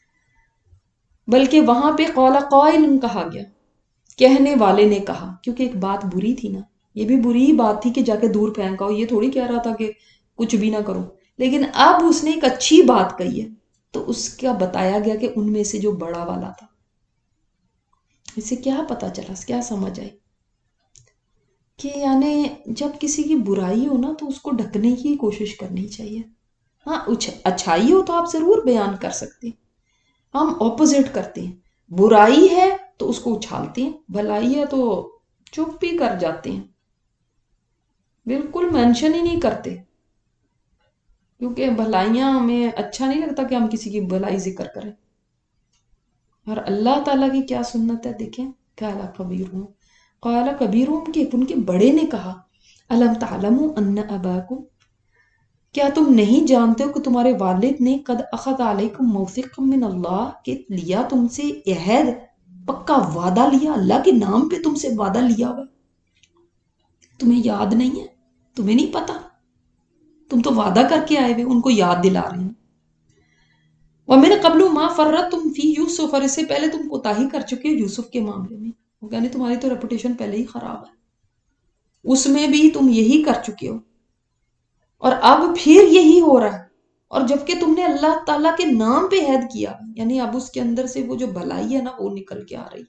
بلکہ وہاں پہ قال قائل کہا گیا، کہنے والے نے کہا، کیونکہ ایک بات بری تھی نا. یہ بھی بری ہی بات تھی کہ جا کے دور پھینک آؤ، یہ تھوڑی کہہ رہا تھا کہ کچھ بھی نہ کرو. لیکن اب اس نے ایک اچھی بات کہی ہے تو اس کا بتایا گیا کہ ان میں سے جو بڑا والا تھا. اسے کیا پتا چلا، کیا سمجھ آئی کہ یعنی جب کسی کی برائی ہو نا تو اس کو ڈھکنے کی کوشش کرنی چاہیے. ہاں اچھائی ہو تو آپ ضرور بیان کر سکتے ہیں. ہم اپوزٹ کرتے ہیں، برائی ہے تو اس کو اچھالتے ہیں، بھلائی ہے تو چپ بھی کر جاتے ہیں، بالکل مینشن ہی نہیں کرتے، کیونکہ بھلائیاں ہمیں اچھا نہیں لگتا کہ ہم کسی کی بھلائی ذکر کریں. اور اللہ تعالیٰ کی کیا سنت ہے دیکھیں. قال کبیرہم کہ ان کے بڑے نے کہا، الم تعلموا ان اباکم کیا تم نہیں جانتے ہو کہ تمہارے والد نے قد اخذ علیکم موثقا من اللہ کہ لیا تم سے عہد، پکا وعدہ لیا، اللہ کے نام پہ تم سے وعدہ لیا ہوا. تمہیں یاد نہیں ہے، تمہیں نہیں پتا، تم تو وعدہ کر کے آئے ہوئے، ان کو یاد دلا رہے ہیں. وَمِن قَبْلُ مَا فَرَّطْتُمْ فِي يُوسُفَ، اور اس سے پہلے تم کوتاہی کر چکے ہو یوسف کے معاملے میں. یعنی تمہاری تو ریپوٹیشن پہلے ہی خراب ہے، اس میں بھی تم یہی کر چکے ہو، اور اب پھر یہی ہو رہا ہے. اور جبکہ تم نے اللہ تعالیٰ کے نام پہ عہد کیا، یعنی اب اس کے اندر سے وہ جو بھلائی ہے نا وہ نکل کے آ رہی.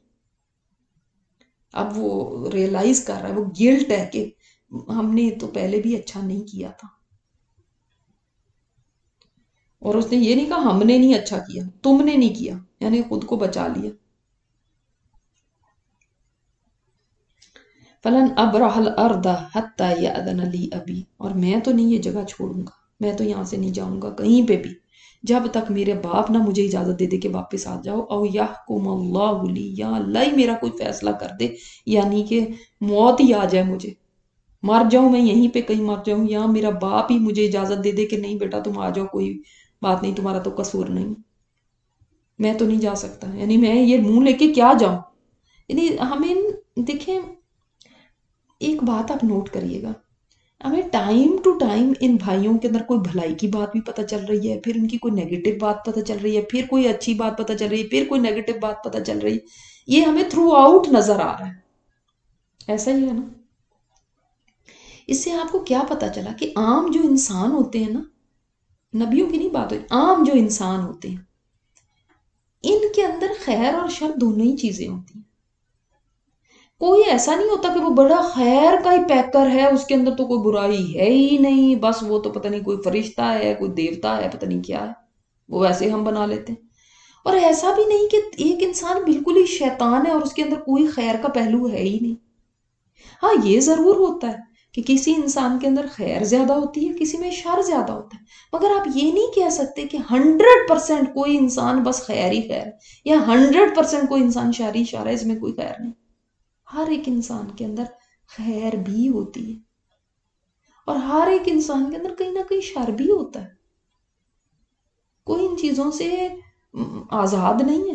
اب وہ ریئلائز کر رہا ہے، وہ گلٹ ہے کہ ہم نے تو پہلے بھی اچھا نہیں کیا تھا. اور اس نے یہ نہیں کہا ہم نے نہیں اچھا کیا، تم نے نہیں کیا، یعنی خود کو بچا لیا. فلن ابرح الارض حتى يأذن لي ابی، اور میں تو نہیں یہ جگہ چھوڑوں گا، میں تو یہاں سے نہیں جاؤں گا کہیں پہ بھی جب تک میرے باپ نہ مجھے اجازت دے دے کہ واپس آ جاؤ. او یحکم اللہ لی، یا اللہ ہی میرا کوئی فیصلہ کر دے، یعنی کہ موت ہی آ جائے، مجھے مر جاؤں، میں یہیں پہ کہیں مر جاؤں، یا میرا باپ ہی مجھے اجازت دے دے کہ نہیں بیٹا تم آ جاؤ، کوئی بات نہیں، تمہارا تو قصور نہیں، میں تو نہیں جا سکتا. یعنی میں یہ منہ لے کے کیا جاؤں. یعنی ہمیں دیکھیں ایک بات آپ نوٹ کریے گا، ہمیں ٹائم ٹو ٹائم ان بھائیوں کے اندر کوئی بھلائی کی بات بھی پتہ چل رہی ہے، پھر ان کی کوئی نیگیٹو بات پتہ چل رہی ہے، پھر کوئی اچھی بات پتہ چل رہی ہے، پھر کوئی نیگیٹو بات پتہ چل رہی ہے. یہ ہمیں تھرو آؤٹ نظر آ رہا ہے. ایسا ہی ہے نا. اس سے آپ کو کیا پتہ چلا کہ عام جو انسان ہوتے ہیں نا، نبیوں کی نہیں بات ہوئی، عام جو انسان ہوتے ہیں ان کے اندر خیر اور شر دونوں ہی چیزیں ہوتی ہیں. کوئی ایسا نہیں ہوتا کہ وہ بڑا خیر کا ہی پیکر ہے، اس کے اندر تو کوئی برائی ہے ہی نہیں، بس وہ تو پتہ نہیں کوئی فرشتہ ہے، کوئی دیوتا ہے، پتہ نہیں کیا ہے، وہ ویسے ہم بنا لیتے ہیں. اور ایسا بھی نہیں کہ ایک انسان بالکل ہی شیطان ہے اور اس کے اندر کوئی خیر کا پہلو ہے ہی نہیں. ہاں یہ ضرور ہوتا ہے کہ کسی انسان کے اندر خیر زیادہ ہوتی ہے، کسی میں شر زیادہ ہوتا ہے، مگر آپ یہ نہیں کہہ سکتے کہ 100% کوئی انسان بس خیر ہی خیر ہے، یا 100% کوئی انسان شر ہی شر ہے، اس میں کوئی خیر نہیں. ہر ایک انسان کے اندر خیر بھی ہوتی ہے اور ہر ایک انسان کے اندر کہیں نہ کہیں شر بھی ہوتا ہے. کوئی ان چیزوں سے آزاد نہیں ہے.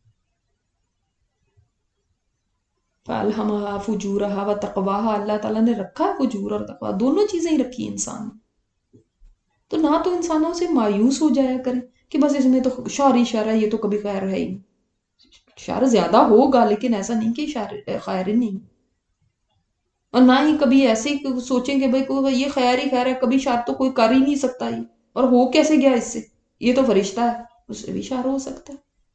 فَأَلْهَمَهَا فُجُورَهَا وَتَقْوَاهَا، اللہ تعالیٰ نے رکھا فجور اور تقویٰ، دونوں چیزیں ہی رکھی انسان نے. تو نہ تو انسانوں سے مایوس ہو جایا کریں کہ بس اس میں تو شر ہی شر ہے، یہ تو کبھی خیر ہے ہی نہیں. شر زیادہ ہوگا لیکن ایسا نہیں کہ شر خیر ہی نہیں. اور نہ ہی کبھی ایسے ہی سوچیں کہ بھائی یہ خیر ہی خیر ہے، کبھی شر تو کوئی کر ہی نہیں سکتا، ہی اور ہو کیسے گیا اس سے، یہ تو فرشتہ ہے، اس سے بھی شر ہو سکتا ہے.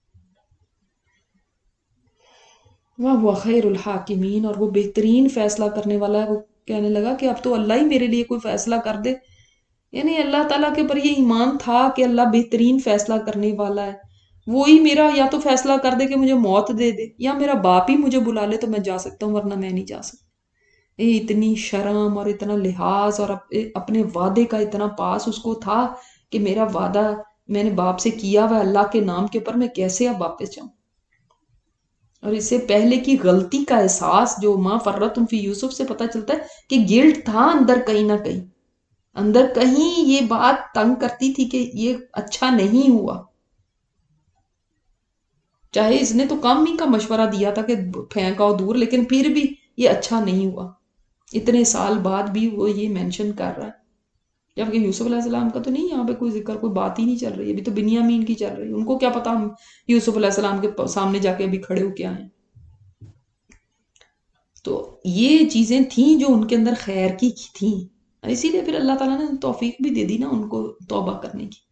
وہ خیر الحاکمین، اور وہ بہترین فیصلہ کرنے والا ہے. وہ کہنے لگا کہ اب تو اللہ ہی میرے لیے کوئی فیصلہ کر دے. یعنی اللہ تعالیٰ کے اوپر یہ ایمان تھا کہ اللہ بہترین فیصلہ کرنے والا ہے، وہی میرا یا تو فیصلہ کر دے کہ مجھے موت دے دے، یا میرا باپ ہی مجھے بلا لے تو میں جا سکتا ہوں، ورنہ میں نہیں جا سکتا. یہ اتنی شرم اور اتنا لحاظ اور اپنے وعدے کا اتنا پاس اس کو تھا کہ میرا وعدہ میں نے باپ سے کیا ہوا اللہ کے نام کے اوپر، میں کیسے اب واپس جاؤں. اور اس سے پہلے کی غلطی کا احساس جو ماں فرتم فی یوسف سے پتہ چلتا ہے کہ گلٹ تھا اندر کہیں نہ کہیں. اندر کہیں یہ بات تنگ کرتی تھی کہ یہ اچھا نہیں ہوا. چاہے اس نے تو کم ہی کا مشورہ دیا تھا کہ پھینکاؤ دور، لیکن پھر بھی یہ اچھا نہیں ہوا. اتنے سال بعد بھی وہ یہ مینشن کر رہا ہے، جبکہ یوسف علیہ السلام کا تو نہیں یہاں پہ کوئی ذکر، کوئی بات ہی نہیں چل رہی. ابھی تو بنیامین کی چل رہی ہے. ان کو کیا پتا ہم یوسف علیہ السلام کے سامنے جا کے ابھی کھڑے ہو کے آئے. تو یہ چیزیں تھیں جو ان کے اندر خیر کی تھیں، اسی لیے پھر اللہ تعالیٰ نے توفیق بھی دے دی نا ان کو توبہ کرنے کی.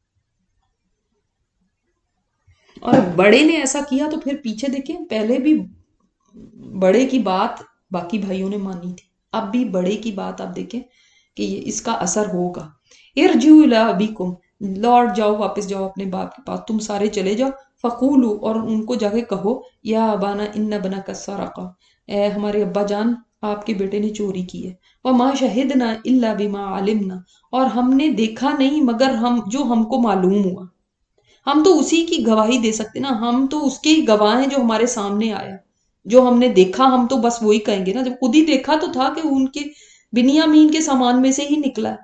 اور بڑے نے ایسا کیا تو پھر پیچھے دیکھیں، پہلے بھی بڑے کی بات باقی بھائیوں نے مانی تھی، اب بھی بڑے کی بات آپ دیکھیں کہ یہ اس کا اثر ہوگا. ارجعوا الی ابیکم، لوٹ جاؤ، واپس جاؤ اپنے باپ کے پاس، تم سارے چلے جاؤ. فقولوا، اور ان کو جا کے کہو، یا ابانا ان ابنک سرق، اے ہمارے ابا جان آپ کے بیٹے نے چوری کی ہے. وما شہدنا الا بما علمنا، اور ہم نے دیکھا نہیں مگر ہم جو ہم کو معلوم ہوا. ہم تو اسی کی گواہی دے سکتے نا، ہم تو اس کے ہی گواہ ہیں جو ہمارے سامنے آیا. جو ہم نے دیکھا ہم تو بس وہی کہیں گے نا، جب خود ہی دیکھا تو تھا کہ ان کے بنیامین کے سامان میں سے ہی نکلا.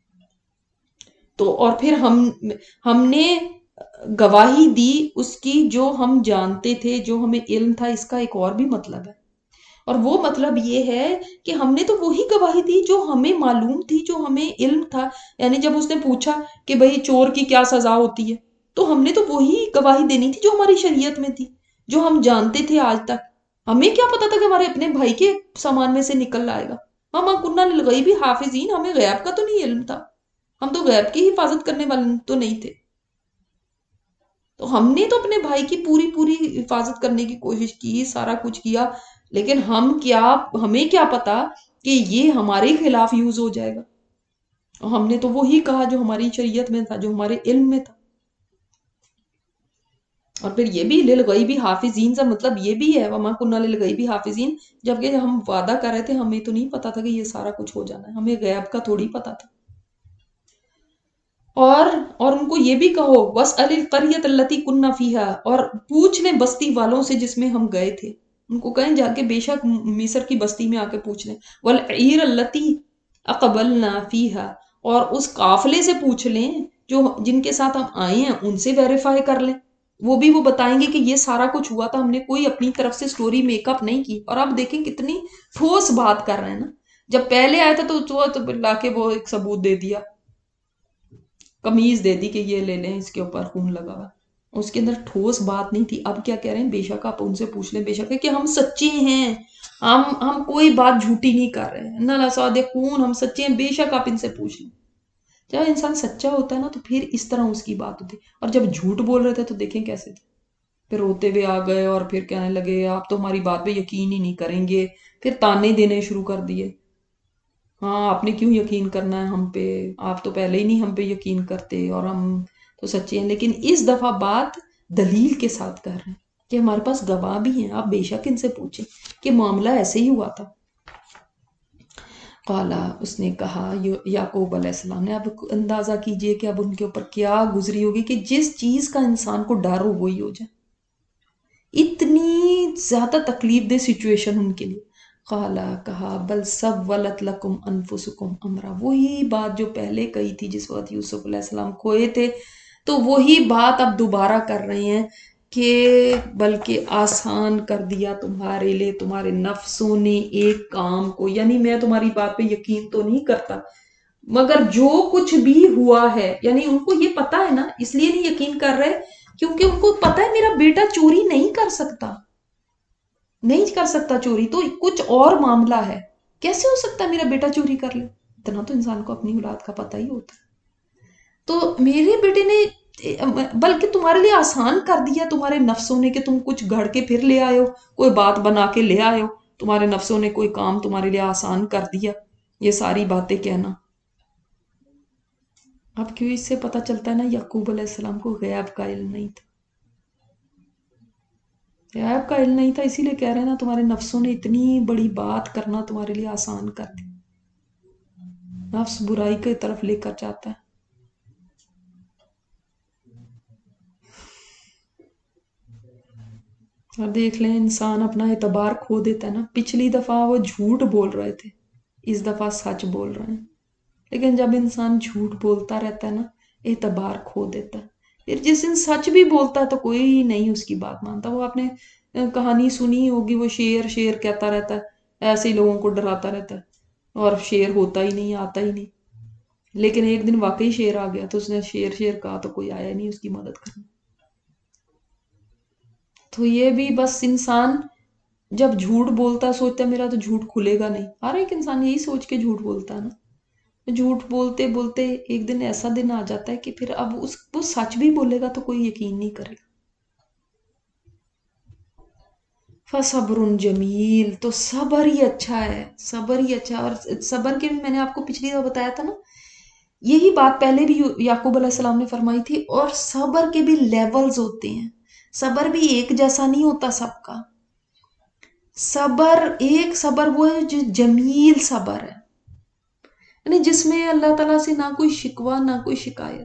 تو اور پھر ہم نے گواہی دی اس کی جو ہم جانتے تھے، جو ہمیں علم تھا. اس کا ایک اور بھی مطلب ہے، اور وہ مطلب یہ ہے کہ ہم نے تو وہی گواہی دی جو ہمیں معلوم تھی، جو ہمیں علم تھا. یعنی جب اس نے پوچھا کہ بھئی چور کی کیا سزا ہوتی ہے، تو ہم نے تو وہی گواہی دینی تھی جو ہماری شریعت میں تھی، جو ہم جانتے تھے آج تک. ہمیں کیا پتا تھا کہ ہمارے اپنے بھائی کے سامان میں سے نکل آئے گا. وما کننا للغیب حافظین، ہمیں غیب کا تو نہیں علم تھا، ہم تو غیب کی حفاظت کرنے والے تو نہیں تھے. تو ہم نے تو اپنے بھائی کی پوری پوری حفاظت کرنے کی کوشش کی، سارا کچھ کیا، لیکن ہمیں کیا پتا کہ یہ ہمارے خلاف یوز ہو جائے گا. ہم نے تو وہی کہا جو ہماری شریعت میں تھا، جو ہمارے علم میں تھا. اور پھر یہ بھی للغیب حافظین سے مطلب یہ بھی ہے، وما کننا للغیب حافظین، جبکہ ہم وعدہ کر رہے تھے ہمیں تو نہیں پتا تھا کہ یہ سارا کچھ ہو جانا ہے، ہمیں غیب کا تھوڑی پتا تھا. اور ان کو یہ بھی کہو، وَاسْأَلِ الْقَرْيَةَ الَّتِي كُنَّا فِيهَا، اور پوچھ لیں بستی والوں سے جس میں ہم گئے تھے. ان کو کہیں جا کے بے شک مصر کی بستی میں آ کے پوچھ لیں. وَالْعِيرَ الَّتِي أَقْبَلْنَا فِيهَا، اور اس قافلے سے پوچھ لیں جو جن کے ساتھ ہم آئے ہیں، ان سے ویریفائی کر لیں. وہ بھی وہ بتائیں گے کہ یہ سارا کچھ ہوا تھا، ہم نے کوئی اپنی طرف سے سٹوری میک اپ نہیں کی. اور آپ دیکھیں کتنی ٹھوس بات کر رہے ہیں نا. جب پہلے آیا تھا تو لا کے وہ ایک ثبوت دے دیا، قمیض دے دی کہ یہ لے لیں، اس کے اوپر خون لگا ہوا. اس کے اندر ٹھوس بات نہیں تھی. اب کیا کہہ رہے ہیں، بے شک آپ ان سے پوچھ لیں، بے شک ہے کہ ہم سچے ہیں، ہم کوئی بات جھوٹی نہیں کر رہے ہیں، نہ صادقون، ہم سچے ہیں، بے شک آپ ان سے پوچھ لیں. جب انسان سچا ہوتا ہے نا تو پھر اس طرح اس کی بات ہوتی. اور جب جھوٹ بول رہے تھے تو دیکھیں کیسے تھے، پھر روتے ہوئے آ گئے اور پھر کہنے لگے آپ تو ہماری بات پہ یقین ہی نہیں کریں گے. پھر تانے دینے شروع کر دیے، ہاں آپ نے کیوں یقین کرنا ہے ہم پہ، آپ تو پہلے ہی نہیں ہم پہ یقین کرتے، اور ہم تو سچے ہیں. لیکن اس دفعہ بات دلیل کے ساتھ کر رہے ہیں کہ ہمارے پاس گواہ بھی ہیں، آپ بے شک ان سے پوچھیں کہ معاملہ ایسے ہی ہوا تھا. قالا، اس نے کہا، یعقوب علیہ السلام نے، اب اندازہ کیجئے کہ اب ان کے اوپر کیا گزری ہوگی کہ جس چیز کا انسان کو ڈر ہو وہی ہو جائے. اتنی زیادہ تکلیف دہ سچویشن ان کے لیے. قالا، کہا، بل سولت لکم انفسکم امرا، وہی بات جو پہلے کہی تھی جس وقت یوسف علیہ السلام کھوئے تھے، تو وہی بات اب دوبارہ کر رہے ہیں کہ بلکہ آسان کر دیا تمہارے لیے تمہارے نفسوں نے ایک کام کو. یعنی میں تمہاری بات پہ یقین تو نہیں کرتا، مگر جو کچھ بھی ہوا ہے، یعنی ان کو یہ پتا ہے نا، اس لیے نہیں یقین کر رہے کیونکہ ان کو پتا ہے میرا بیٹا چوری نہیں کر سکتا، نہیں کر سکتا چوری، تو کچھ اور معاملہ ہے. کیسے ہو سکتا ہے میرا بیٹا چوری کر لے؟ اتنا تو انسان کو اپنی اولاد کا پتہ ہی ہوتا ہے. تو میرے بیٹے نے بلکہ تمہارے لیے آسان کر دیا تمہارے نفسوں نے کہ تم کچھ گھڑ کے پھر لے آئے ہو، کوئی بات بنا کے لے آئے ہو، تمہارے نفسوں نے کوئی کام تمہارے لیے آسان کر دیا، یہ ساری باتیں کہنا. اب کیوں اس سے پتہ چلتا ہے نا یعقوب علیہ السلام کو غیب کا علم نہیں تھا. غیب کا علم نہیں تھا، اسی لیے کہہ رہے ہیں نا تمہارے نفسوں نے اتنی بڑی بات کرنا تمہارے لیے آسان کر دی. نفس برائی کی طرف لے کر جاتا ہے. اور دیکھ لیں انسان اپنا اعتبار کھو دیتا ہے نا. پچھلی دفعہ وہ جھوٹ بول رہے تھے، اس دفعہ سچ بول رہے ہیں. لیکن جب انسان جھوٹ بولتا رہتا ہے نا، اعتبار کھو دیتا ہے. پھر جس دن سچ بھی بولتا ہے تو کوئی نہیں اس کی بات مانتا. وہ آپ نے کہانی سنی ہوگی، وہ شیر شیر کہتا رہتا ہے، ایسے ہی لوگوں کو ڈراتا رہتا ہے، اور شیر ہوتا ہی نہیں، آتا ہی نہیں. لیکن ایک دن واقعی شیر آ گیا تو اس نے شیر شیر کہا تو کوئی آیا نہیں اس کی مدد کرنے. تو یہ بھی بس انسان جب جھوٹ بولتا ہے سوچتا ہے میرا تو جھوٹ کھلے گا نہیں. ہر ایک انسان یہی سوچ کے جھوٹ بولتا ہے نا. جھوٹ بولتے بولتے ایک دن ایسا دن آ جاتا ہے کہ پھر اب وہ سچ بھی بولے گا تو کوئی یقین نہیں کرے گا. فصبر جمیل، تو صبر ہی اچھا ہے، صبر ہی اچھا. اور صبر کے بھی میں نے آپ کو پچھلی دفعہ بتایا تھا نا، یہی بات پہلے بھی یعقوب علیہ السلام نے فرمائی تھی. اور صبر کے بھی لیولز ہوتے ہیں، صبر بھی ایک جیسا نہیں ہوتا سب کا. صبر، ایک صبر وہ ہے جو جمیل صبر ہے، یعنی جس میں اللہ تعالیٰ سے نہ کوئی شکوہ نہ کوئی شکایت.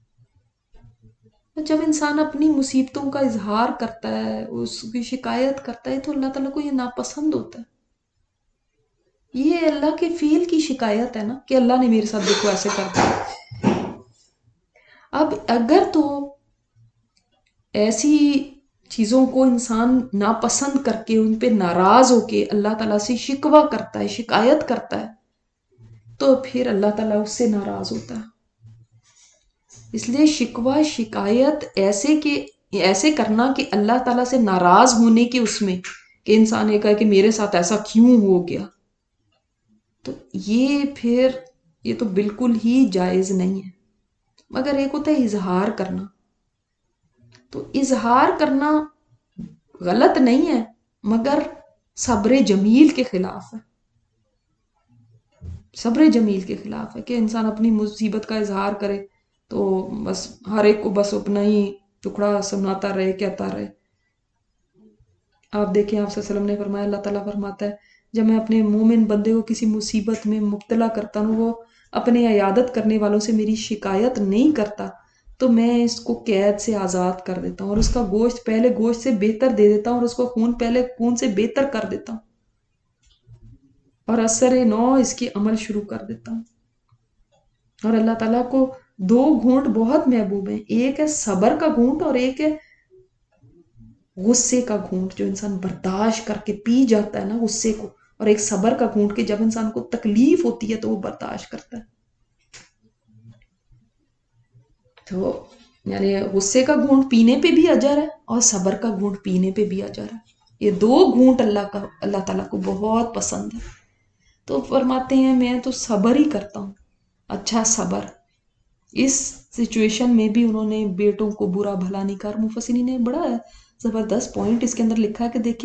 جب انسان اپنی مصیبتوں کا اظہار کرتا ہے، اس کی شکایت کرتا ہے، تو اللہ تعالیٰ کو یہ ناپسند ہوتا ہے. یہ اللہ کے فیل کی شکایت ہے نا کہ اللہ نے میرے ساتھ دیکھو ایسے کر دیا. اب اگر تو ایسی چیزوں کو انسان ناپسند کر کے ان پہ ناراض ہو کے اللہ تعالیٰ سے شکوہ کرتا ہے، شکایت کرتا ہے، تو پھر اللہ تعالیٰ اس سے ناراض ہوتا ہے. اس لیے شکوہ شکایت ایسے کرنا کہ اللہ تعالیٰ سے ناراض ہونے کے اس میں، کہ انسان یہ کہے کہ میرے ساتھ ایسا کیوں ہو گیا، تو یہ تو بالکل ہی جائز نہیں ہے. مگر ایک ہوتا ہے اظہار کرنا، تو اظہار کرنا غلط نہیں ہے، مگر صبر جمیل کے خلاف ہے. صبر جمیل کے خلاف ہے کہ انسان اپنی مصیبت کا اظہار کرے تو بس ہر ایک کو بس اپنا ہی ٹکڑا سناتا رہے، کہتا رہے. آپ دیکھیں، آپ صلی اللہ علیہ وسلم نے فرمایا، اللہ تعالیٰ فرماتا ہے جب میں اپنے مومن بندے کو کسی مصیبت میں مبتلا کرتا ہوں، وہ اپنے عیادت کرنے والوں سے میری شکایت نہیں کرتا، تو میں اس کو قید سے آزاد کر دیتا ہوں، اور اس کا گوشت پہلے گوشت سے بہتر دے دیتا ہوں، اور اس کو خون پہلے خون سے بہتر کر دیتا ہوں، اور اثر نو اس کی عمل شروع کر دیتا ہوں. اور اللہ تعالیٰ کو دو گھونٹ بہت محبوب ہیں، ایک ہے صبر کا گھونٹ اور ایک ہے غصے کا گھونٹ، جو انسان برداشت کر کے پی جاتا ہے نا غصے کو. اور ایک صبر کا گھونٹ کہ جب انسان کو تکلیف ہوتی ہے تو وہ برداشت کرتا ہے. تو یعنی غصے کا گھونٹ پینے پہ بھی اجر ہے اور صبر کا گھونٹ پینے پہ بھی اجر ہے. یہ دو گھونٹ اللہ تعالیٰ کو بہت پسند ہے. تو فرماتے ہیں میں تو صبر ہی کرتا ہوں، اچھا صبر. اس سچویشن میں بھی انہوں نے بیٹوں کو برا بھلا نہیں کہا. مفسرین نے بڑا زبردست پوائنٹ اس کے اندر لکھا کہ دیکھیں،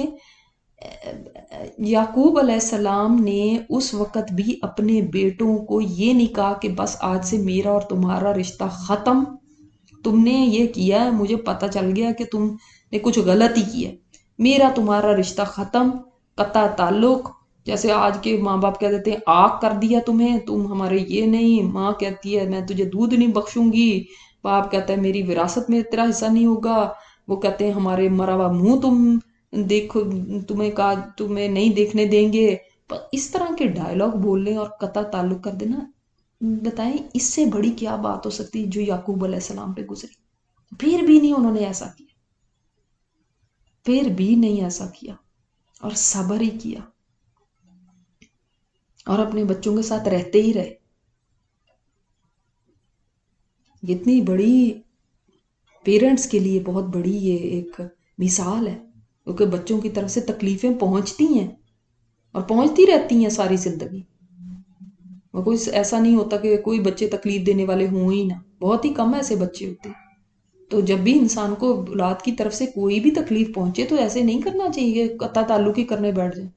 یعقوب علیہ السلام نے اس وقت بھی اپنے بیٹوں کو یہ نہیں کہا کہ بس آج سے میرا اور تمہارا رشتہ ختم، تم نے یہ کیا ہے، مجھے پتہ چل گیا کہ تم نے کچھ غلطی کی ہے، میرا تمہارا رشتہ ختم، قطع تعلق. جیسے آج کے ماں باپ کہہ دیتے ہیں آگ کر دیا تمہیں، تم ہمارے یہ نہیں. ماں کہتی ہے میں تجھے دودھ نہیں بخشوں گی، باپ کہتا ہے میری وراثت میں تیرا حصہ نہیں ہوگا، وہ کہتے ہیں ہمارے مرا ہوا منہ تم دیکھو، تمہیں نہیں دیکھنے دیں گے. اس طرح کے ڈائلاگ بولنے اور قطع تعلق کر دینا، بتائیں اس سے بڑی کیا بات ہو سکتی جو یعقوب علیہ السلام پہ گزری. پھر بھی نہیں انہوں نے ایسا کیا، پھر بھی نہیں ایسا کیا، اور صبر ہی کیا، اور اپنے بچوں کے ساتھ رہتے ہی رہے. اتنی بڑی پیرنٹس کے لیے بہت بڑی یہ ایک مثال ہے، کیونکہ بچوں کی طرف سے تکلیفیں پہنچتی ہیں اور پہنچتی رہتی ہیں ساری زندگی. اور کوئی ایسا نہیں ہوتا کہ کوئی بچے تکلیف دینے والے ہوں ہی نہ، بہت ہی کم ایسے بچے ہوتے. تو جب بھی انسان کو اولاد کی طرف سے کوئی بھی تکلیف پہنچے تو ایسے نہیں کرنا چاہیے کہ قطع تعلق ہی کرنے بیٹھ جائیں.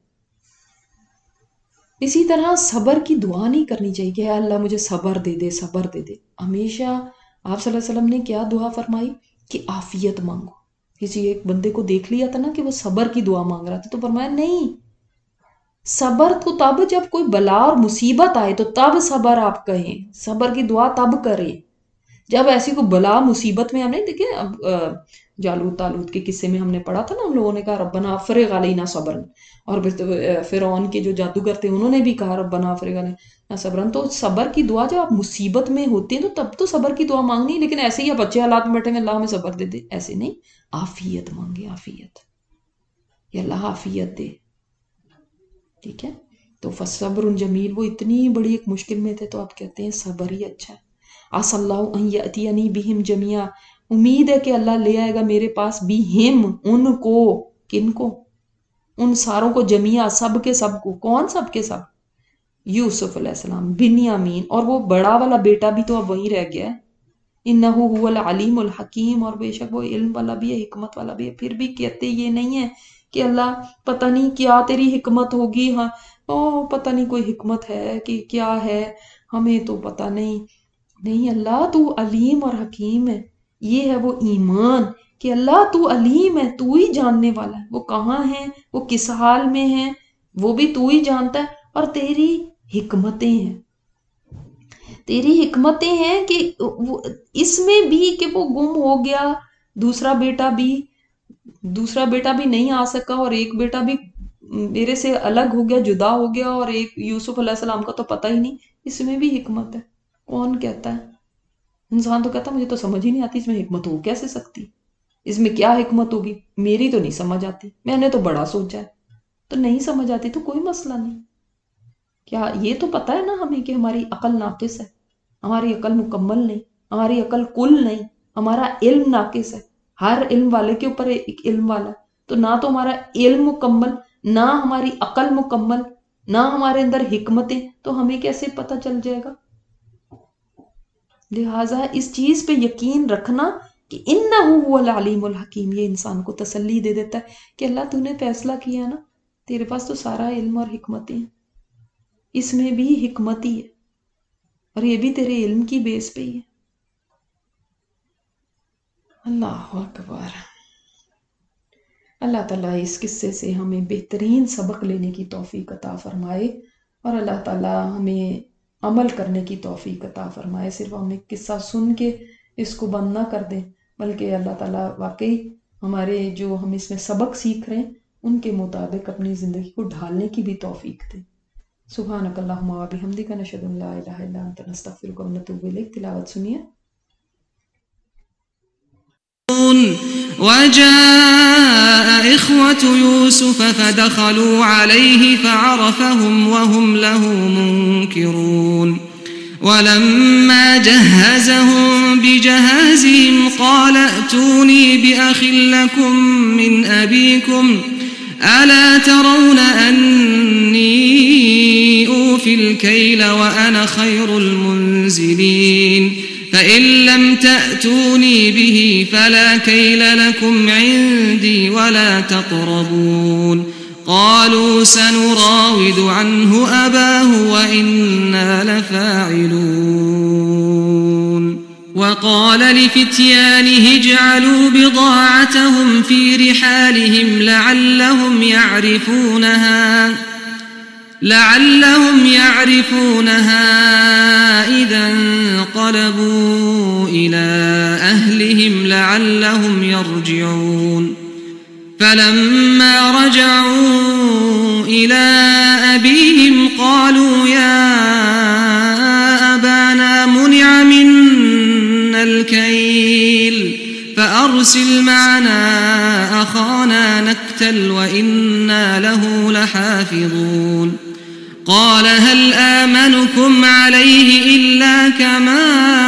اسی طرح صبر کی دعا نہیں کرنی چاہیے کہ اے اللہ مجھے صبر دے دے، صبر دے دے. ہمیشہ آپ صلی اللہ علیہ وسلم نے کیا دعا فرمائی کہ عافیت مانگو. کسی ایک بندے کو دیکھ لیا تھا نا کہ وہ صبر کی دعا مانگ رہا تھا، تو فرمایا نہیں، صبر تو تب جب کوئی بلا اور مصیبت آئے تو تب صبر آپ کہیں، صبر کی دعا تب کریں جب ایسی کوئی بلا مصیبت میں. ہم نہیں دیکھیں جالوت تالوت کے قصے میں ہم نے پڑھا تھا نا، ہم لوگوں نے کہا ربنا افرغ علینا صبرن، اور پھر فرعون کے جو جادوگر تھے انہوں نے بھی کہا ربنا افرغ علینا صبرن. تو صبر کی دعا جب آپ مصیبت میں ہوتے ہیں تو تب تو صبر کی دعا مانگنی، لیکن ایسے ہی آپ اچھے حالات میں بیٹھے ہیں اللہ ہمیں صبر دے دے، ایسے نہیں. عافیت مانگے، عافیت، یا اللہ عافیت دے. ٹھیک ہے. تو فصبر جمیل، وہ اتنی بڑی ایک مشکل میں تھے تو آپ کہتے ہیں صبر ہی اچھا ہے. عسى اللہ ان یأتینی بہم جميعا، امید ہے کہ اللہ لے آئے گا میرے پاس بہم، ان کو، کن کو؟ ان ساروں کو، جميعا سب کے سب کو. کون سب کے سب؟ یوسف علیہ السلام، بنیامین، اور وہ بڑا والا بیٹا بھی تو اب وہیں رہ گیا ہے. انہ هو العلیم الحکیم، اور بے شک وہ علم والا بھی ہے، حکمت والا بھی ہے. پھر بھی کہتے یہ نہیں ہے کہ اللہ پتہ نہیں کیا تیری حکمت ہوگی، ہاں پتہ نہیں کوئی حکمت ہے کہ کیا ہے، ہمیں تو پتہ نہیں. نہیں، اللہ تو علیم اور حکیم ہے. یہ ہے وہ ایمان کہ اللہ تو علیم ہے، تو ہی جاننے والا ہے، وہ کہاں ہیں، وہ کس حال میں ہیں، وہ بھی تو ہی جانتا ہے. اور تیری حکمتیں ہیں، تیری حکمتیں ہیں کہ اس میں بھی کہ وہ گم ہو گیا، دوسرا بیٹا بھی نہیں آ سکا، اور ایک بیٹا بھی میرے سے الگ ہو گیا، جدا ہو گیا، اور ایک یوسف علیہ السلام کا تو پتہ ہی نہیں. اس میں بھی حکمت ہے. کون کہتا ہے؟ انسان تو کہتا مجھے تو سمجھ ہی نہیں آتی، اس میں حکمت ہو کیسے سکتی، اس میں کیا حکمت ہوگی، میری تو نہیں سمجھ آتی، میں نے تو بڑا سوچا ہے. تو نہیں سمجھ آتی تو کوئی مسئلہ نہیں. کیا یہ تو پتا ہے نا ہمیں کہ ہماری عقل ناقص ہے، ہماری عقل مکمل نہیں، ہماری عقل کل نہیں، ہمارا علم ناقص ہے. ہر علم والے کے اوپر ایک علم والا ہے. تو نہ تو ہمارا علم مکمل، نہ ہماری عقل مکمل، نہ ہمارے اندر حکمتیں، تو ہمیں کیسے پتہ چل جائے گا؟ لہٰذا اس چیز پہ یقین رکھنا کہ انہ هو العلیم الحکیم، یہ انسان کو تسلی دے دیتا ہے کہ اللہ تو نے فیصلہ کیا نا، تیرے پاس تو سارا علم اور حکمتیں ہیں، اس میں بھی حکمت ہی ہے، اور یہ بھی تیرے علم کی بیس پہ ہی ہے. اللہ اکبر. اللہ تعالیٰ اس قصے سے ہمیں بہترین سبق لینے کی توفیق عطا فرمائے، اور اللہ تعالیٰ ہمیں عمل کرنے کی توفیق عطا فرمائے. صرف ہم ایک قصہ سن کے اس کو بند نہ کر دیں، بلکہ اللہ تعالیٰ واقعی ہمارے جو ہم اس میں سبق سیکھ رہے ہیں ان کے مطابق اپنی زندگی کو ڈھالنے کی بھی توفیق دیں. سبحانک اللہم و بحمدک، نشہد ان لا الہ الا انت، نستغفرک و نتوب الیک. تلاوت سنیے. وجاء إخوة يوسف فدخلوا عليه فعرفهم وهم له منكرون ولما جهزهم بجهازهم قال ائتوني بأخ لكم من أبيكم ألا ترون أني أوفي الكيل وأنا خير المنزلين فإن لم تأتوني به فلا كيل لكم عندي ولا تقربون قالوا سنراود عنه أباه وإنا لفاعلون وقال لفتيانه اجعلوا بضاعتهم في رحالهم لعلهم يعرفونها إذا انقلبوا إلى أهلهم لعلهم يرجعون فلما رجعوا إلى أبيهم قالوا يا أبانا منع منا الكيل فأرسل معنا أخانا نكتل وإنا له لحافظون قال هل آمنكم عليه إلا كما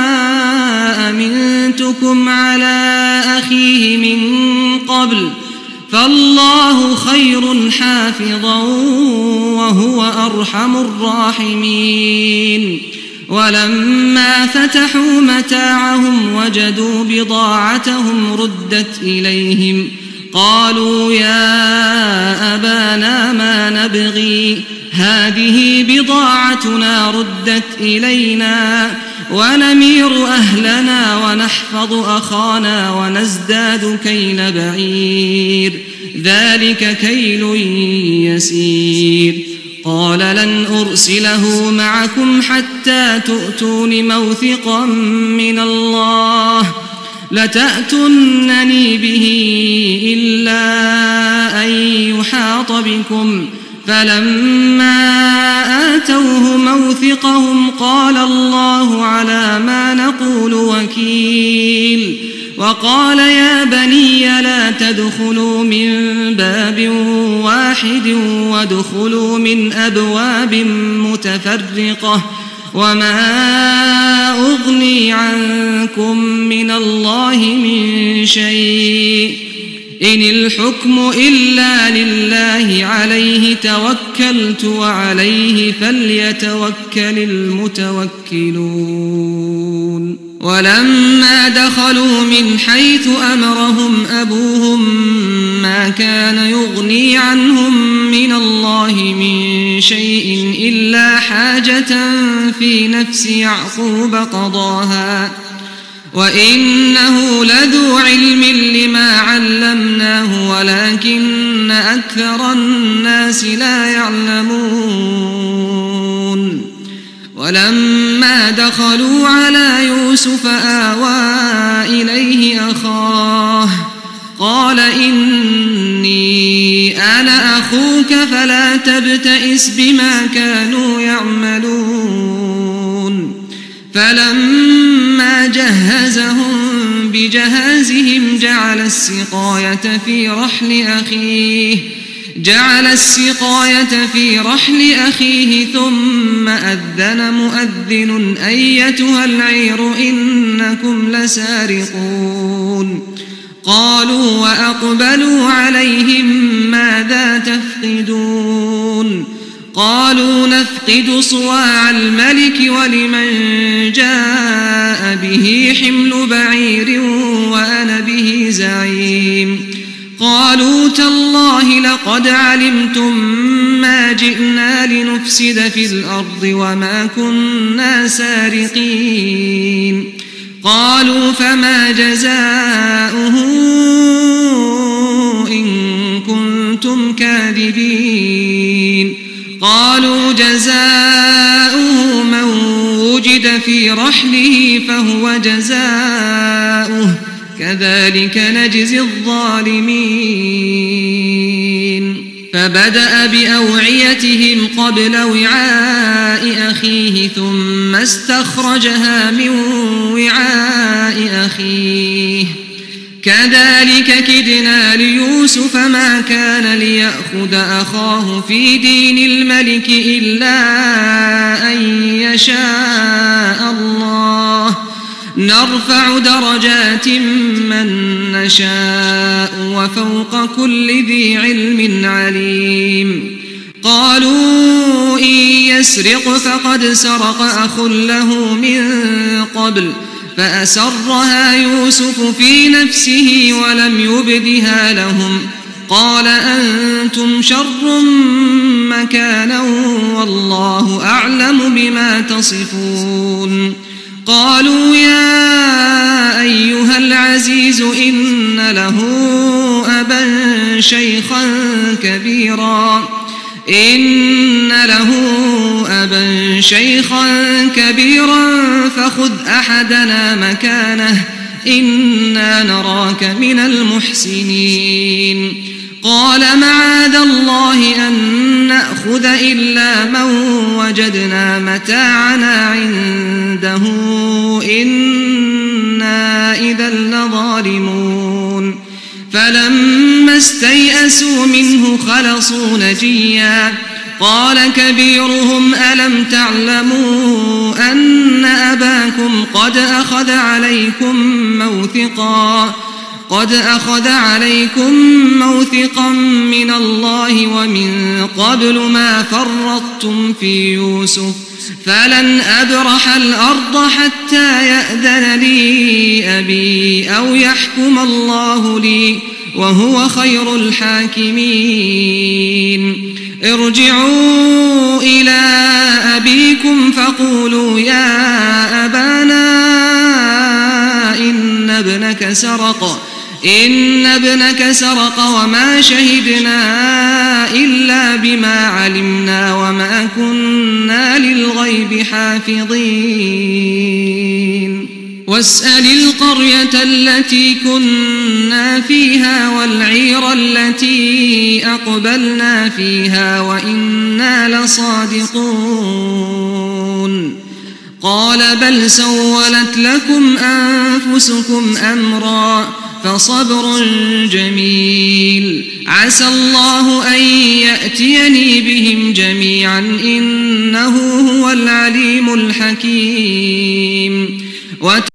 أمنتكم على أخيه من قبل فالله خير حافظا وهو أرحم الراحمين ولما فتحوا متاعهم وجدوا بضاعتهم ردت إليهم قالوا يا أبانا ما نبغي هذه بضاعتنا ردت إلينا ونمير أهلنا ونحفظ أخانا ونزداد كيل بعير ذلك كيل يسير قال لن أرسله معكم حتى تؤتون موثقا من الله لتأتنني به إلا أن يحاط بكم فلما آتوه موثقهم قال الله على ما نقول وكيل وقال يا بني لا تدخلوا من باب واحد وادخلوا من أبواب متفرقة وما أغني عنكم من الله من شيء إن الحكم إلا لله عليه توكلت وعليه فليتوكل المتوكلون ولما دخلوا من حيث أمرهم أبوهم ما كان يغني عنهم من الله من شيء إلا حاجة في نفس يعقوب قضاها وإنه لذو علم لما علمناه ولكن أكثر الناس لا يعلمون ولما دخلوا على يوسف آوى إليه أخاه قال إني أنا أخوك فلا تبتئس بما كانوا يعملون فلما جهزهم بجهازهم جعل السقاية في رحل أخيه ثم أذن مؤذن أيتها العير إنكم لسارقون قالوا وأقبلوا عليهم ماذا تفقدون قالوا نفقد صواع الملك ولمن جاء به حمل بعير وأنا به زعيم قالوا تالله لقد علمتم ما جئنا لنفسد في الأرض وما كنا سارقين قالوا فما جزاؤه إن كنتم كاذبين قالوا جزاؤه من وجد في رحله فهو جزاؤه كذلك نجزي الظالمين فبدأ بأوعيتهم قبل وعاء أخيه ثم استخرجها من وعاء أخيه كذلك كدنا ليوسف ما كان ليأخذ أخاه في دين الملك إلا أن يشاء الله نرفع درجات من نشاء وفوق كل ذي علم عليم قالوا إن يسرق فقد سرق أخ له من قبل فأسرها يوسف في نفسه ولم يبدها لهم قال أنتم شر مكانا والله أعلم بما تصفون قالوا يا أيها العزيز إن له أبا شيخا كبيرا فخذ أحدنا مكانه إنا نراك من المحسنين قال معاذ الله أن نأخذ إلا من وجدنا متاعنا عنده إنا إذا لظالمون فلما استيئسوا منه خلصوا نجيا قال كبيرهم ألم تعلموا أن أباكم قد أخذ عليكم موثقا من الله ومن قبل ما فرطتم في يوسف فلن أبرح الأرض حتى يأذن لي أبي أو يحكم الله لي وهو خير الحاكمين ارجعوا إلى أبيكم فقولوا يا أبانا إن ابنك سرق وما شهدنا إلا بما علمنا وما كنا للغيب حافظين واسأل القرية التي كنا فيها والعير التي أقبلنا فيها وإنا لصادقون قال بل سولت لكم أنفسكم أمرا فصبر جميل عسى الله أن يأتيني بهم جميعا إنه هو العليم الحكيم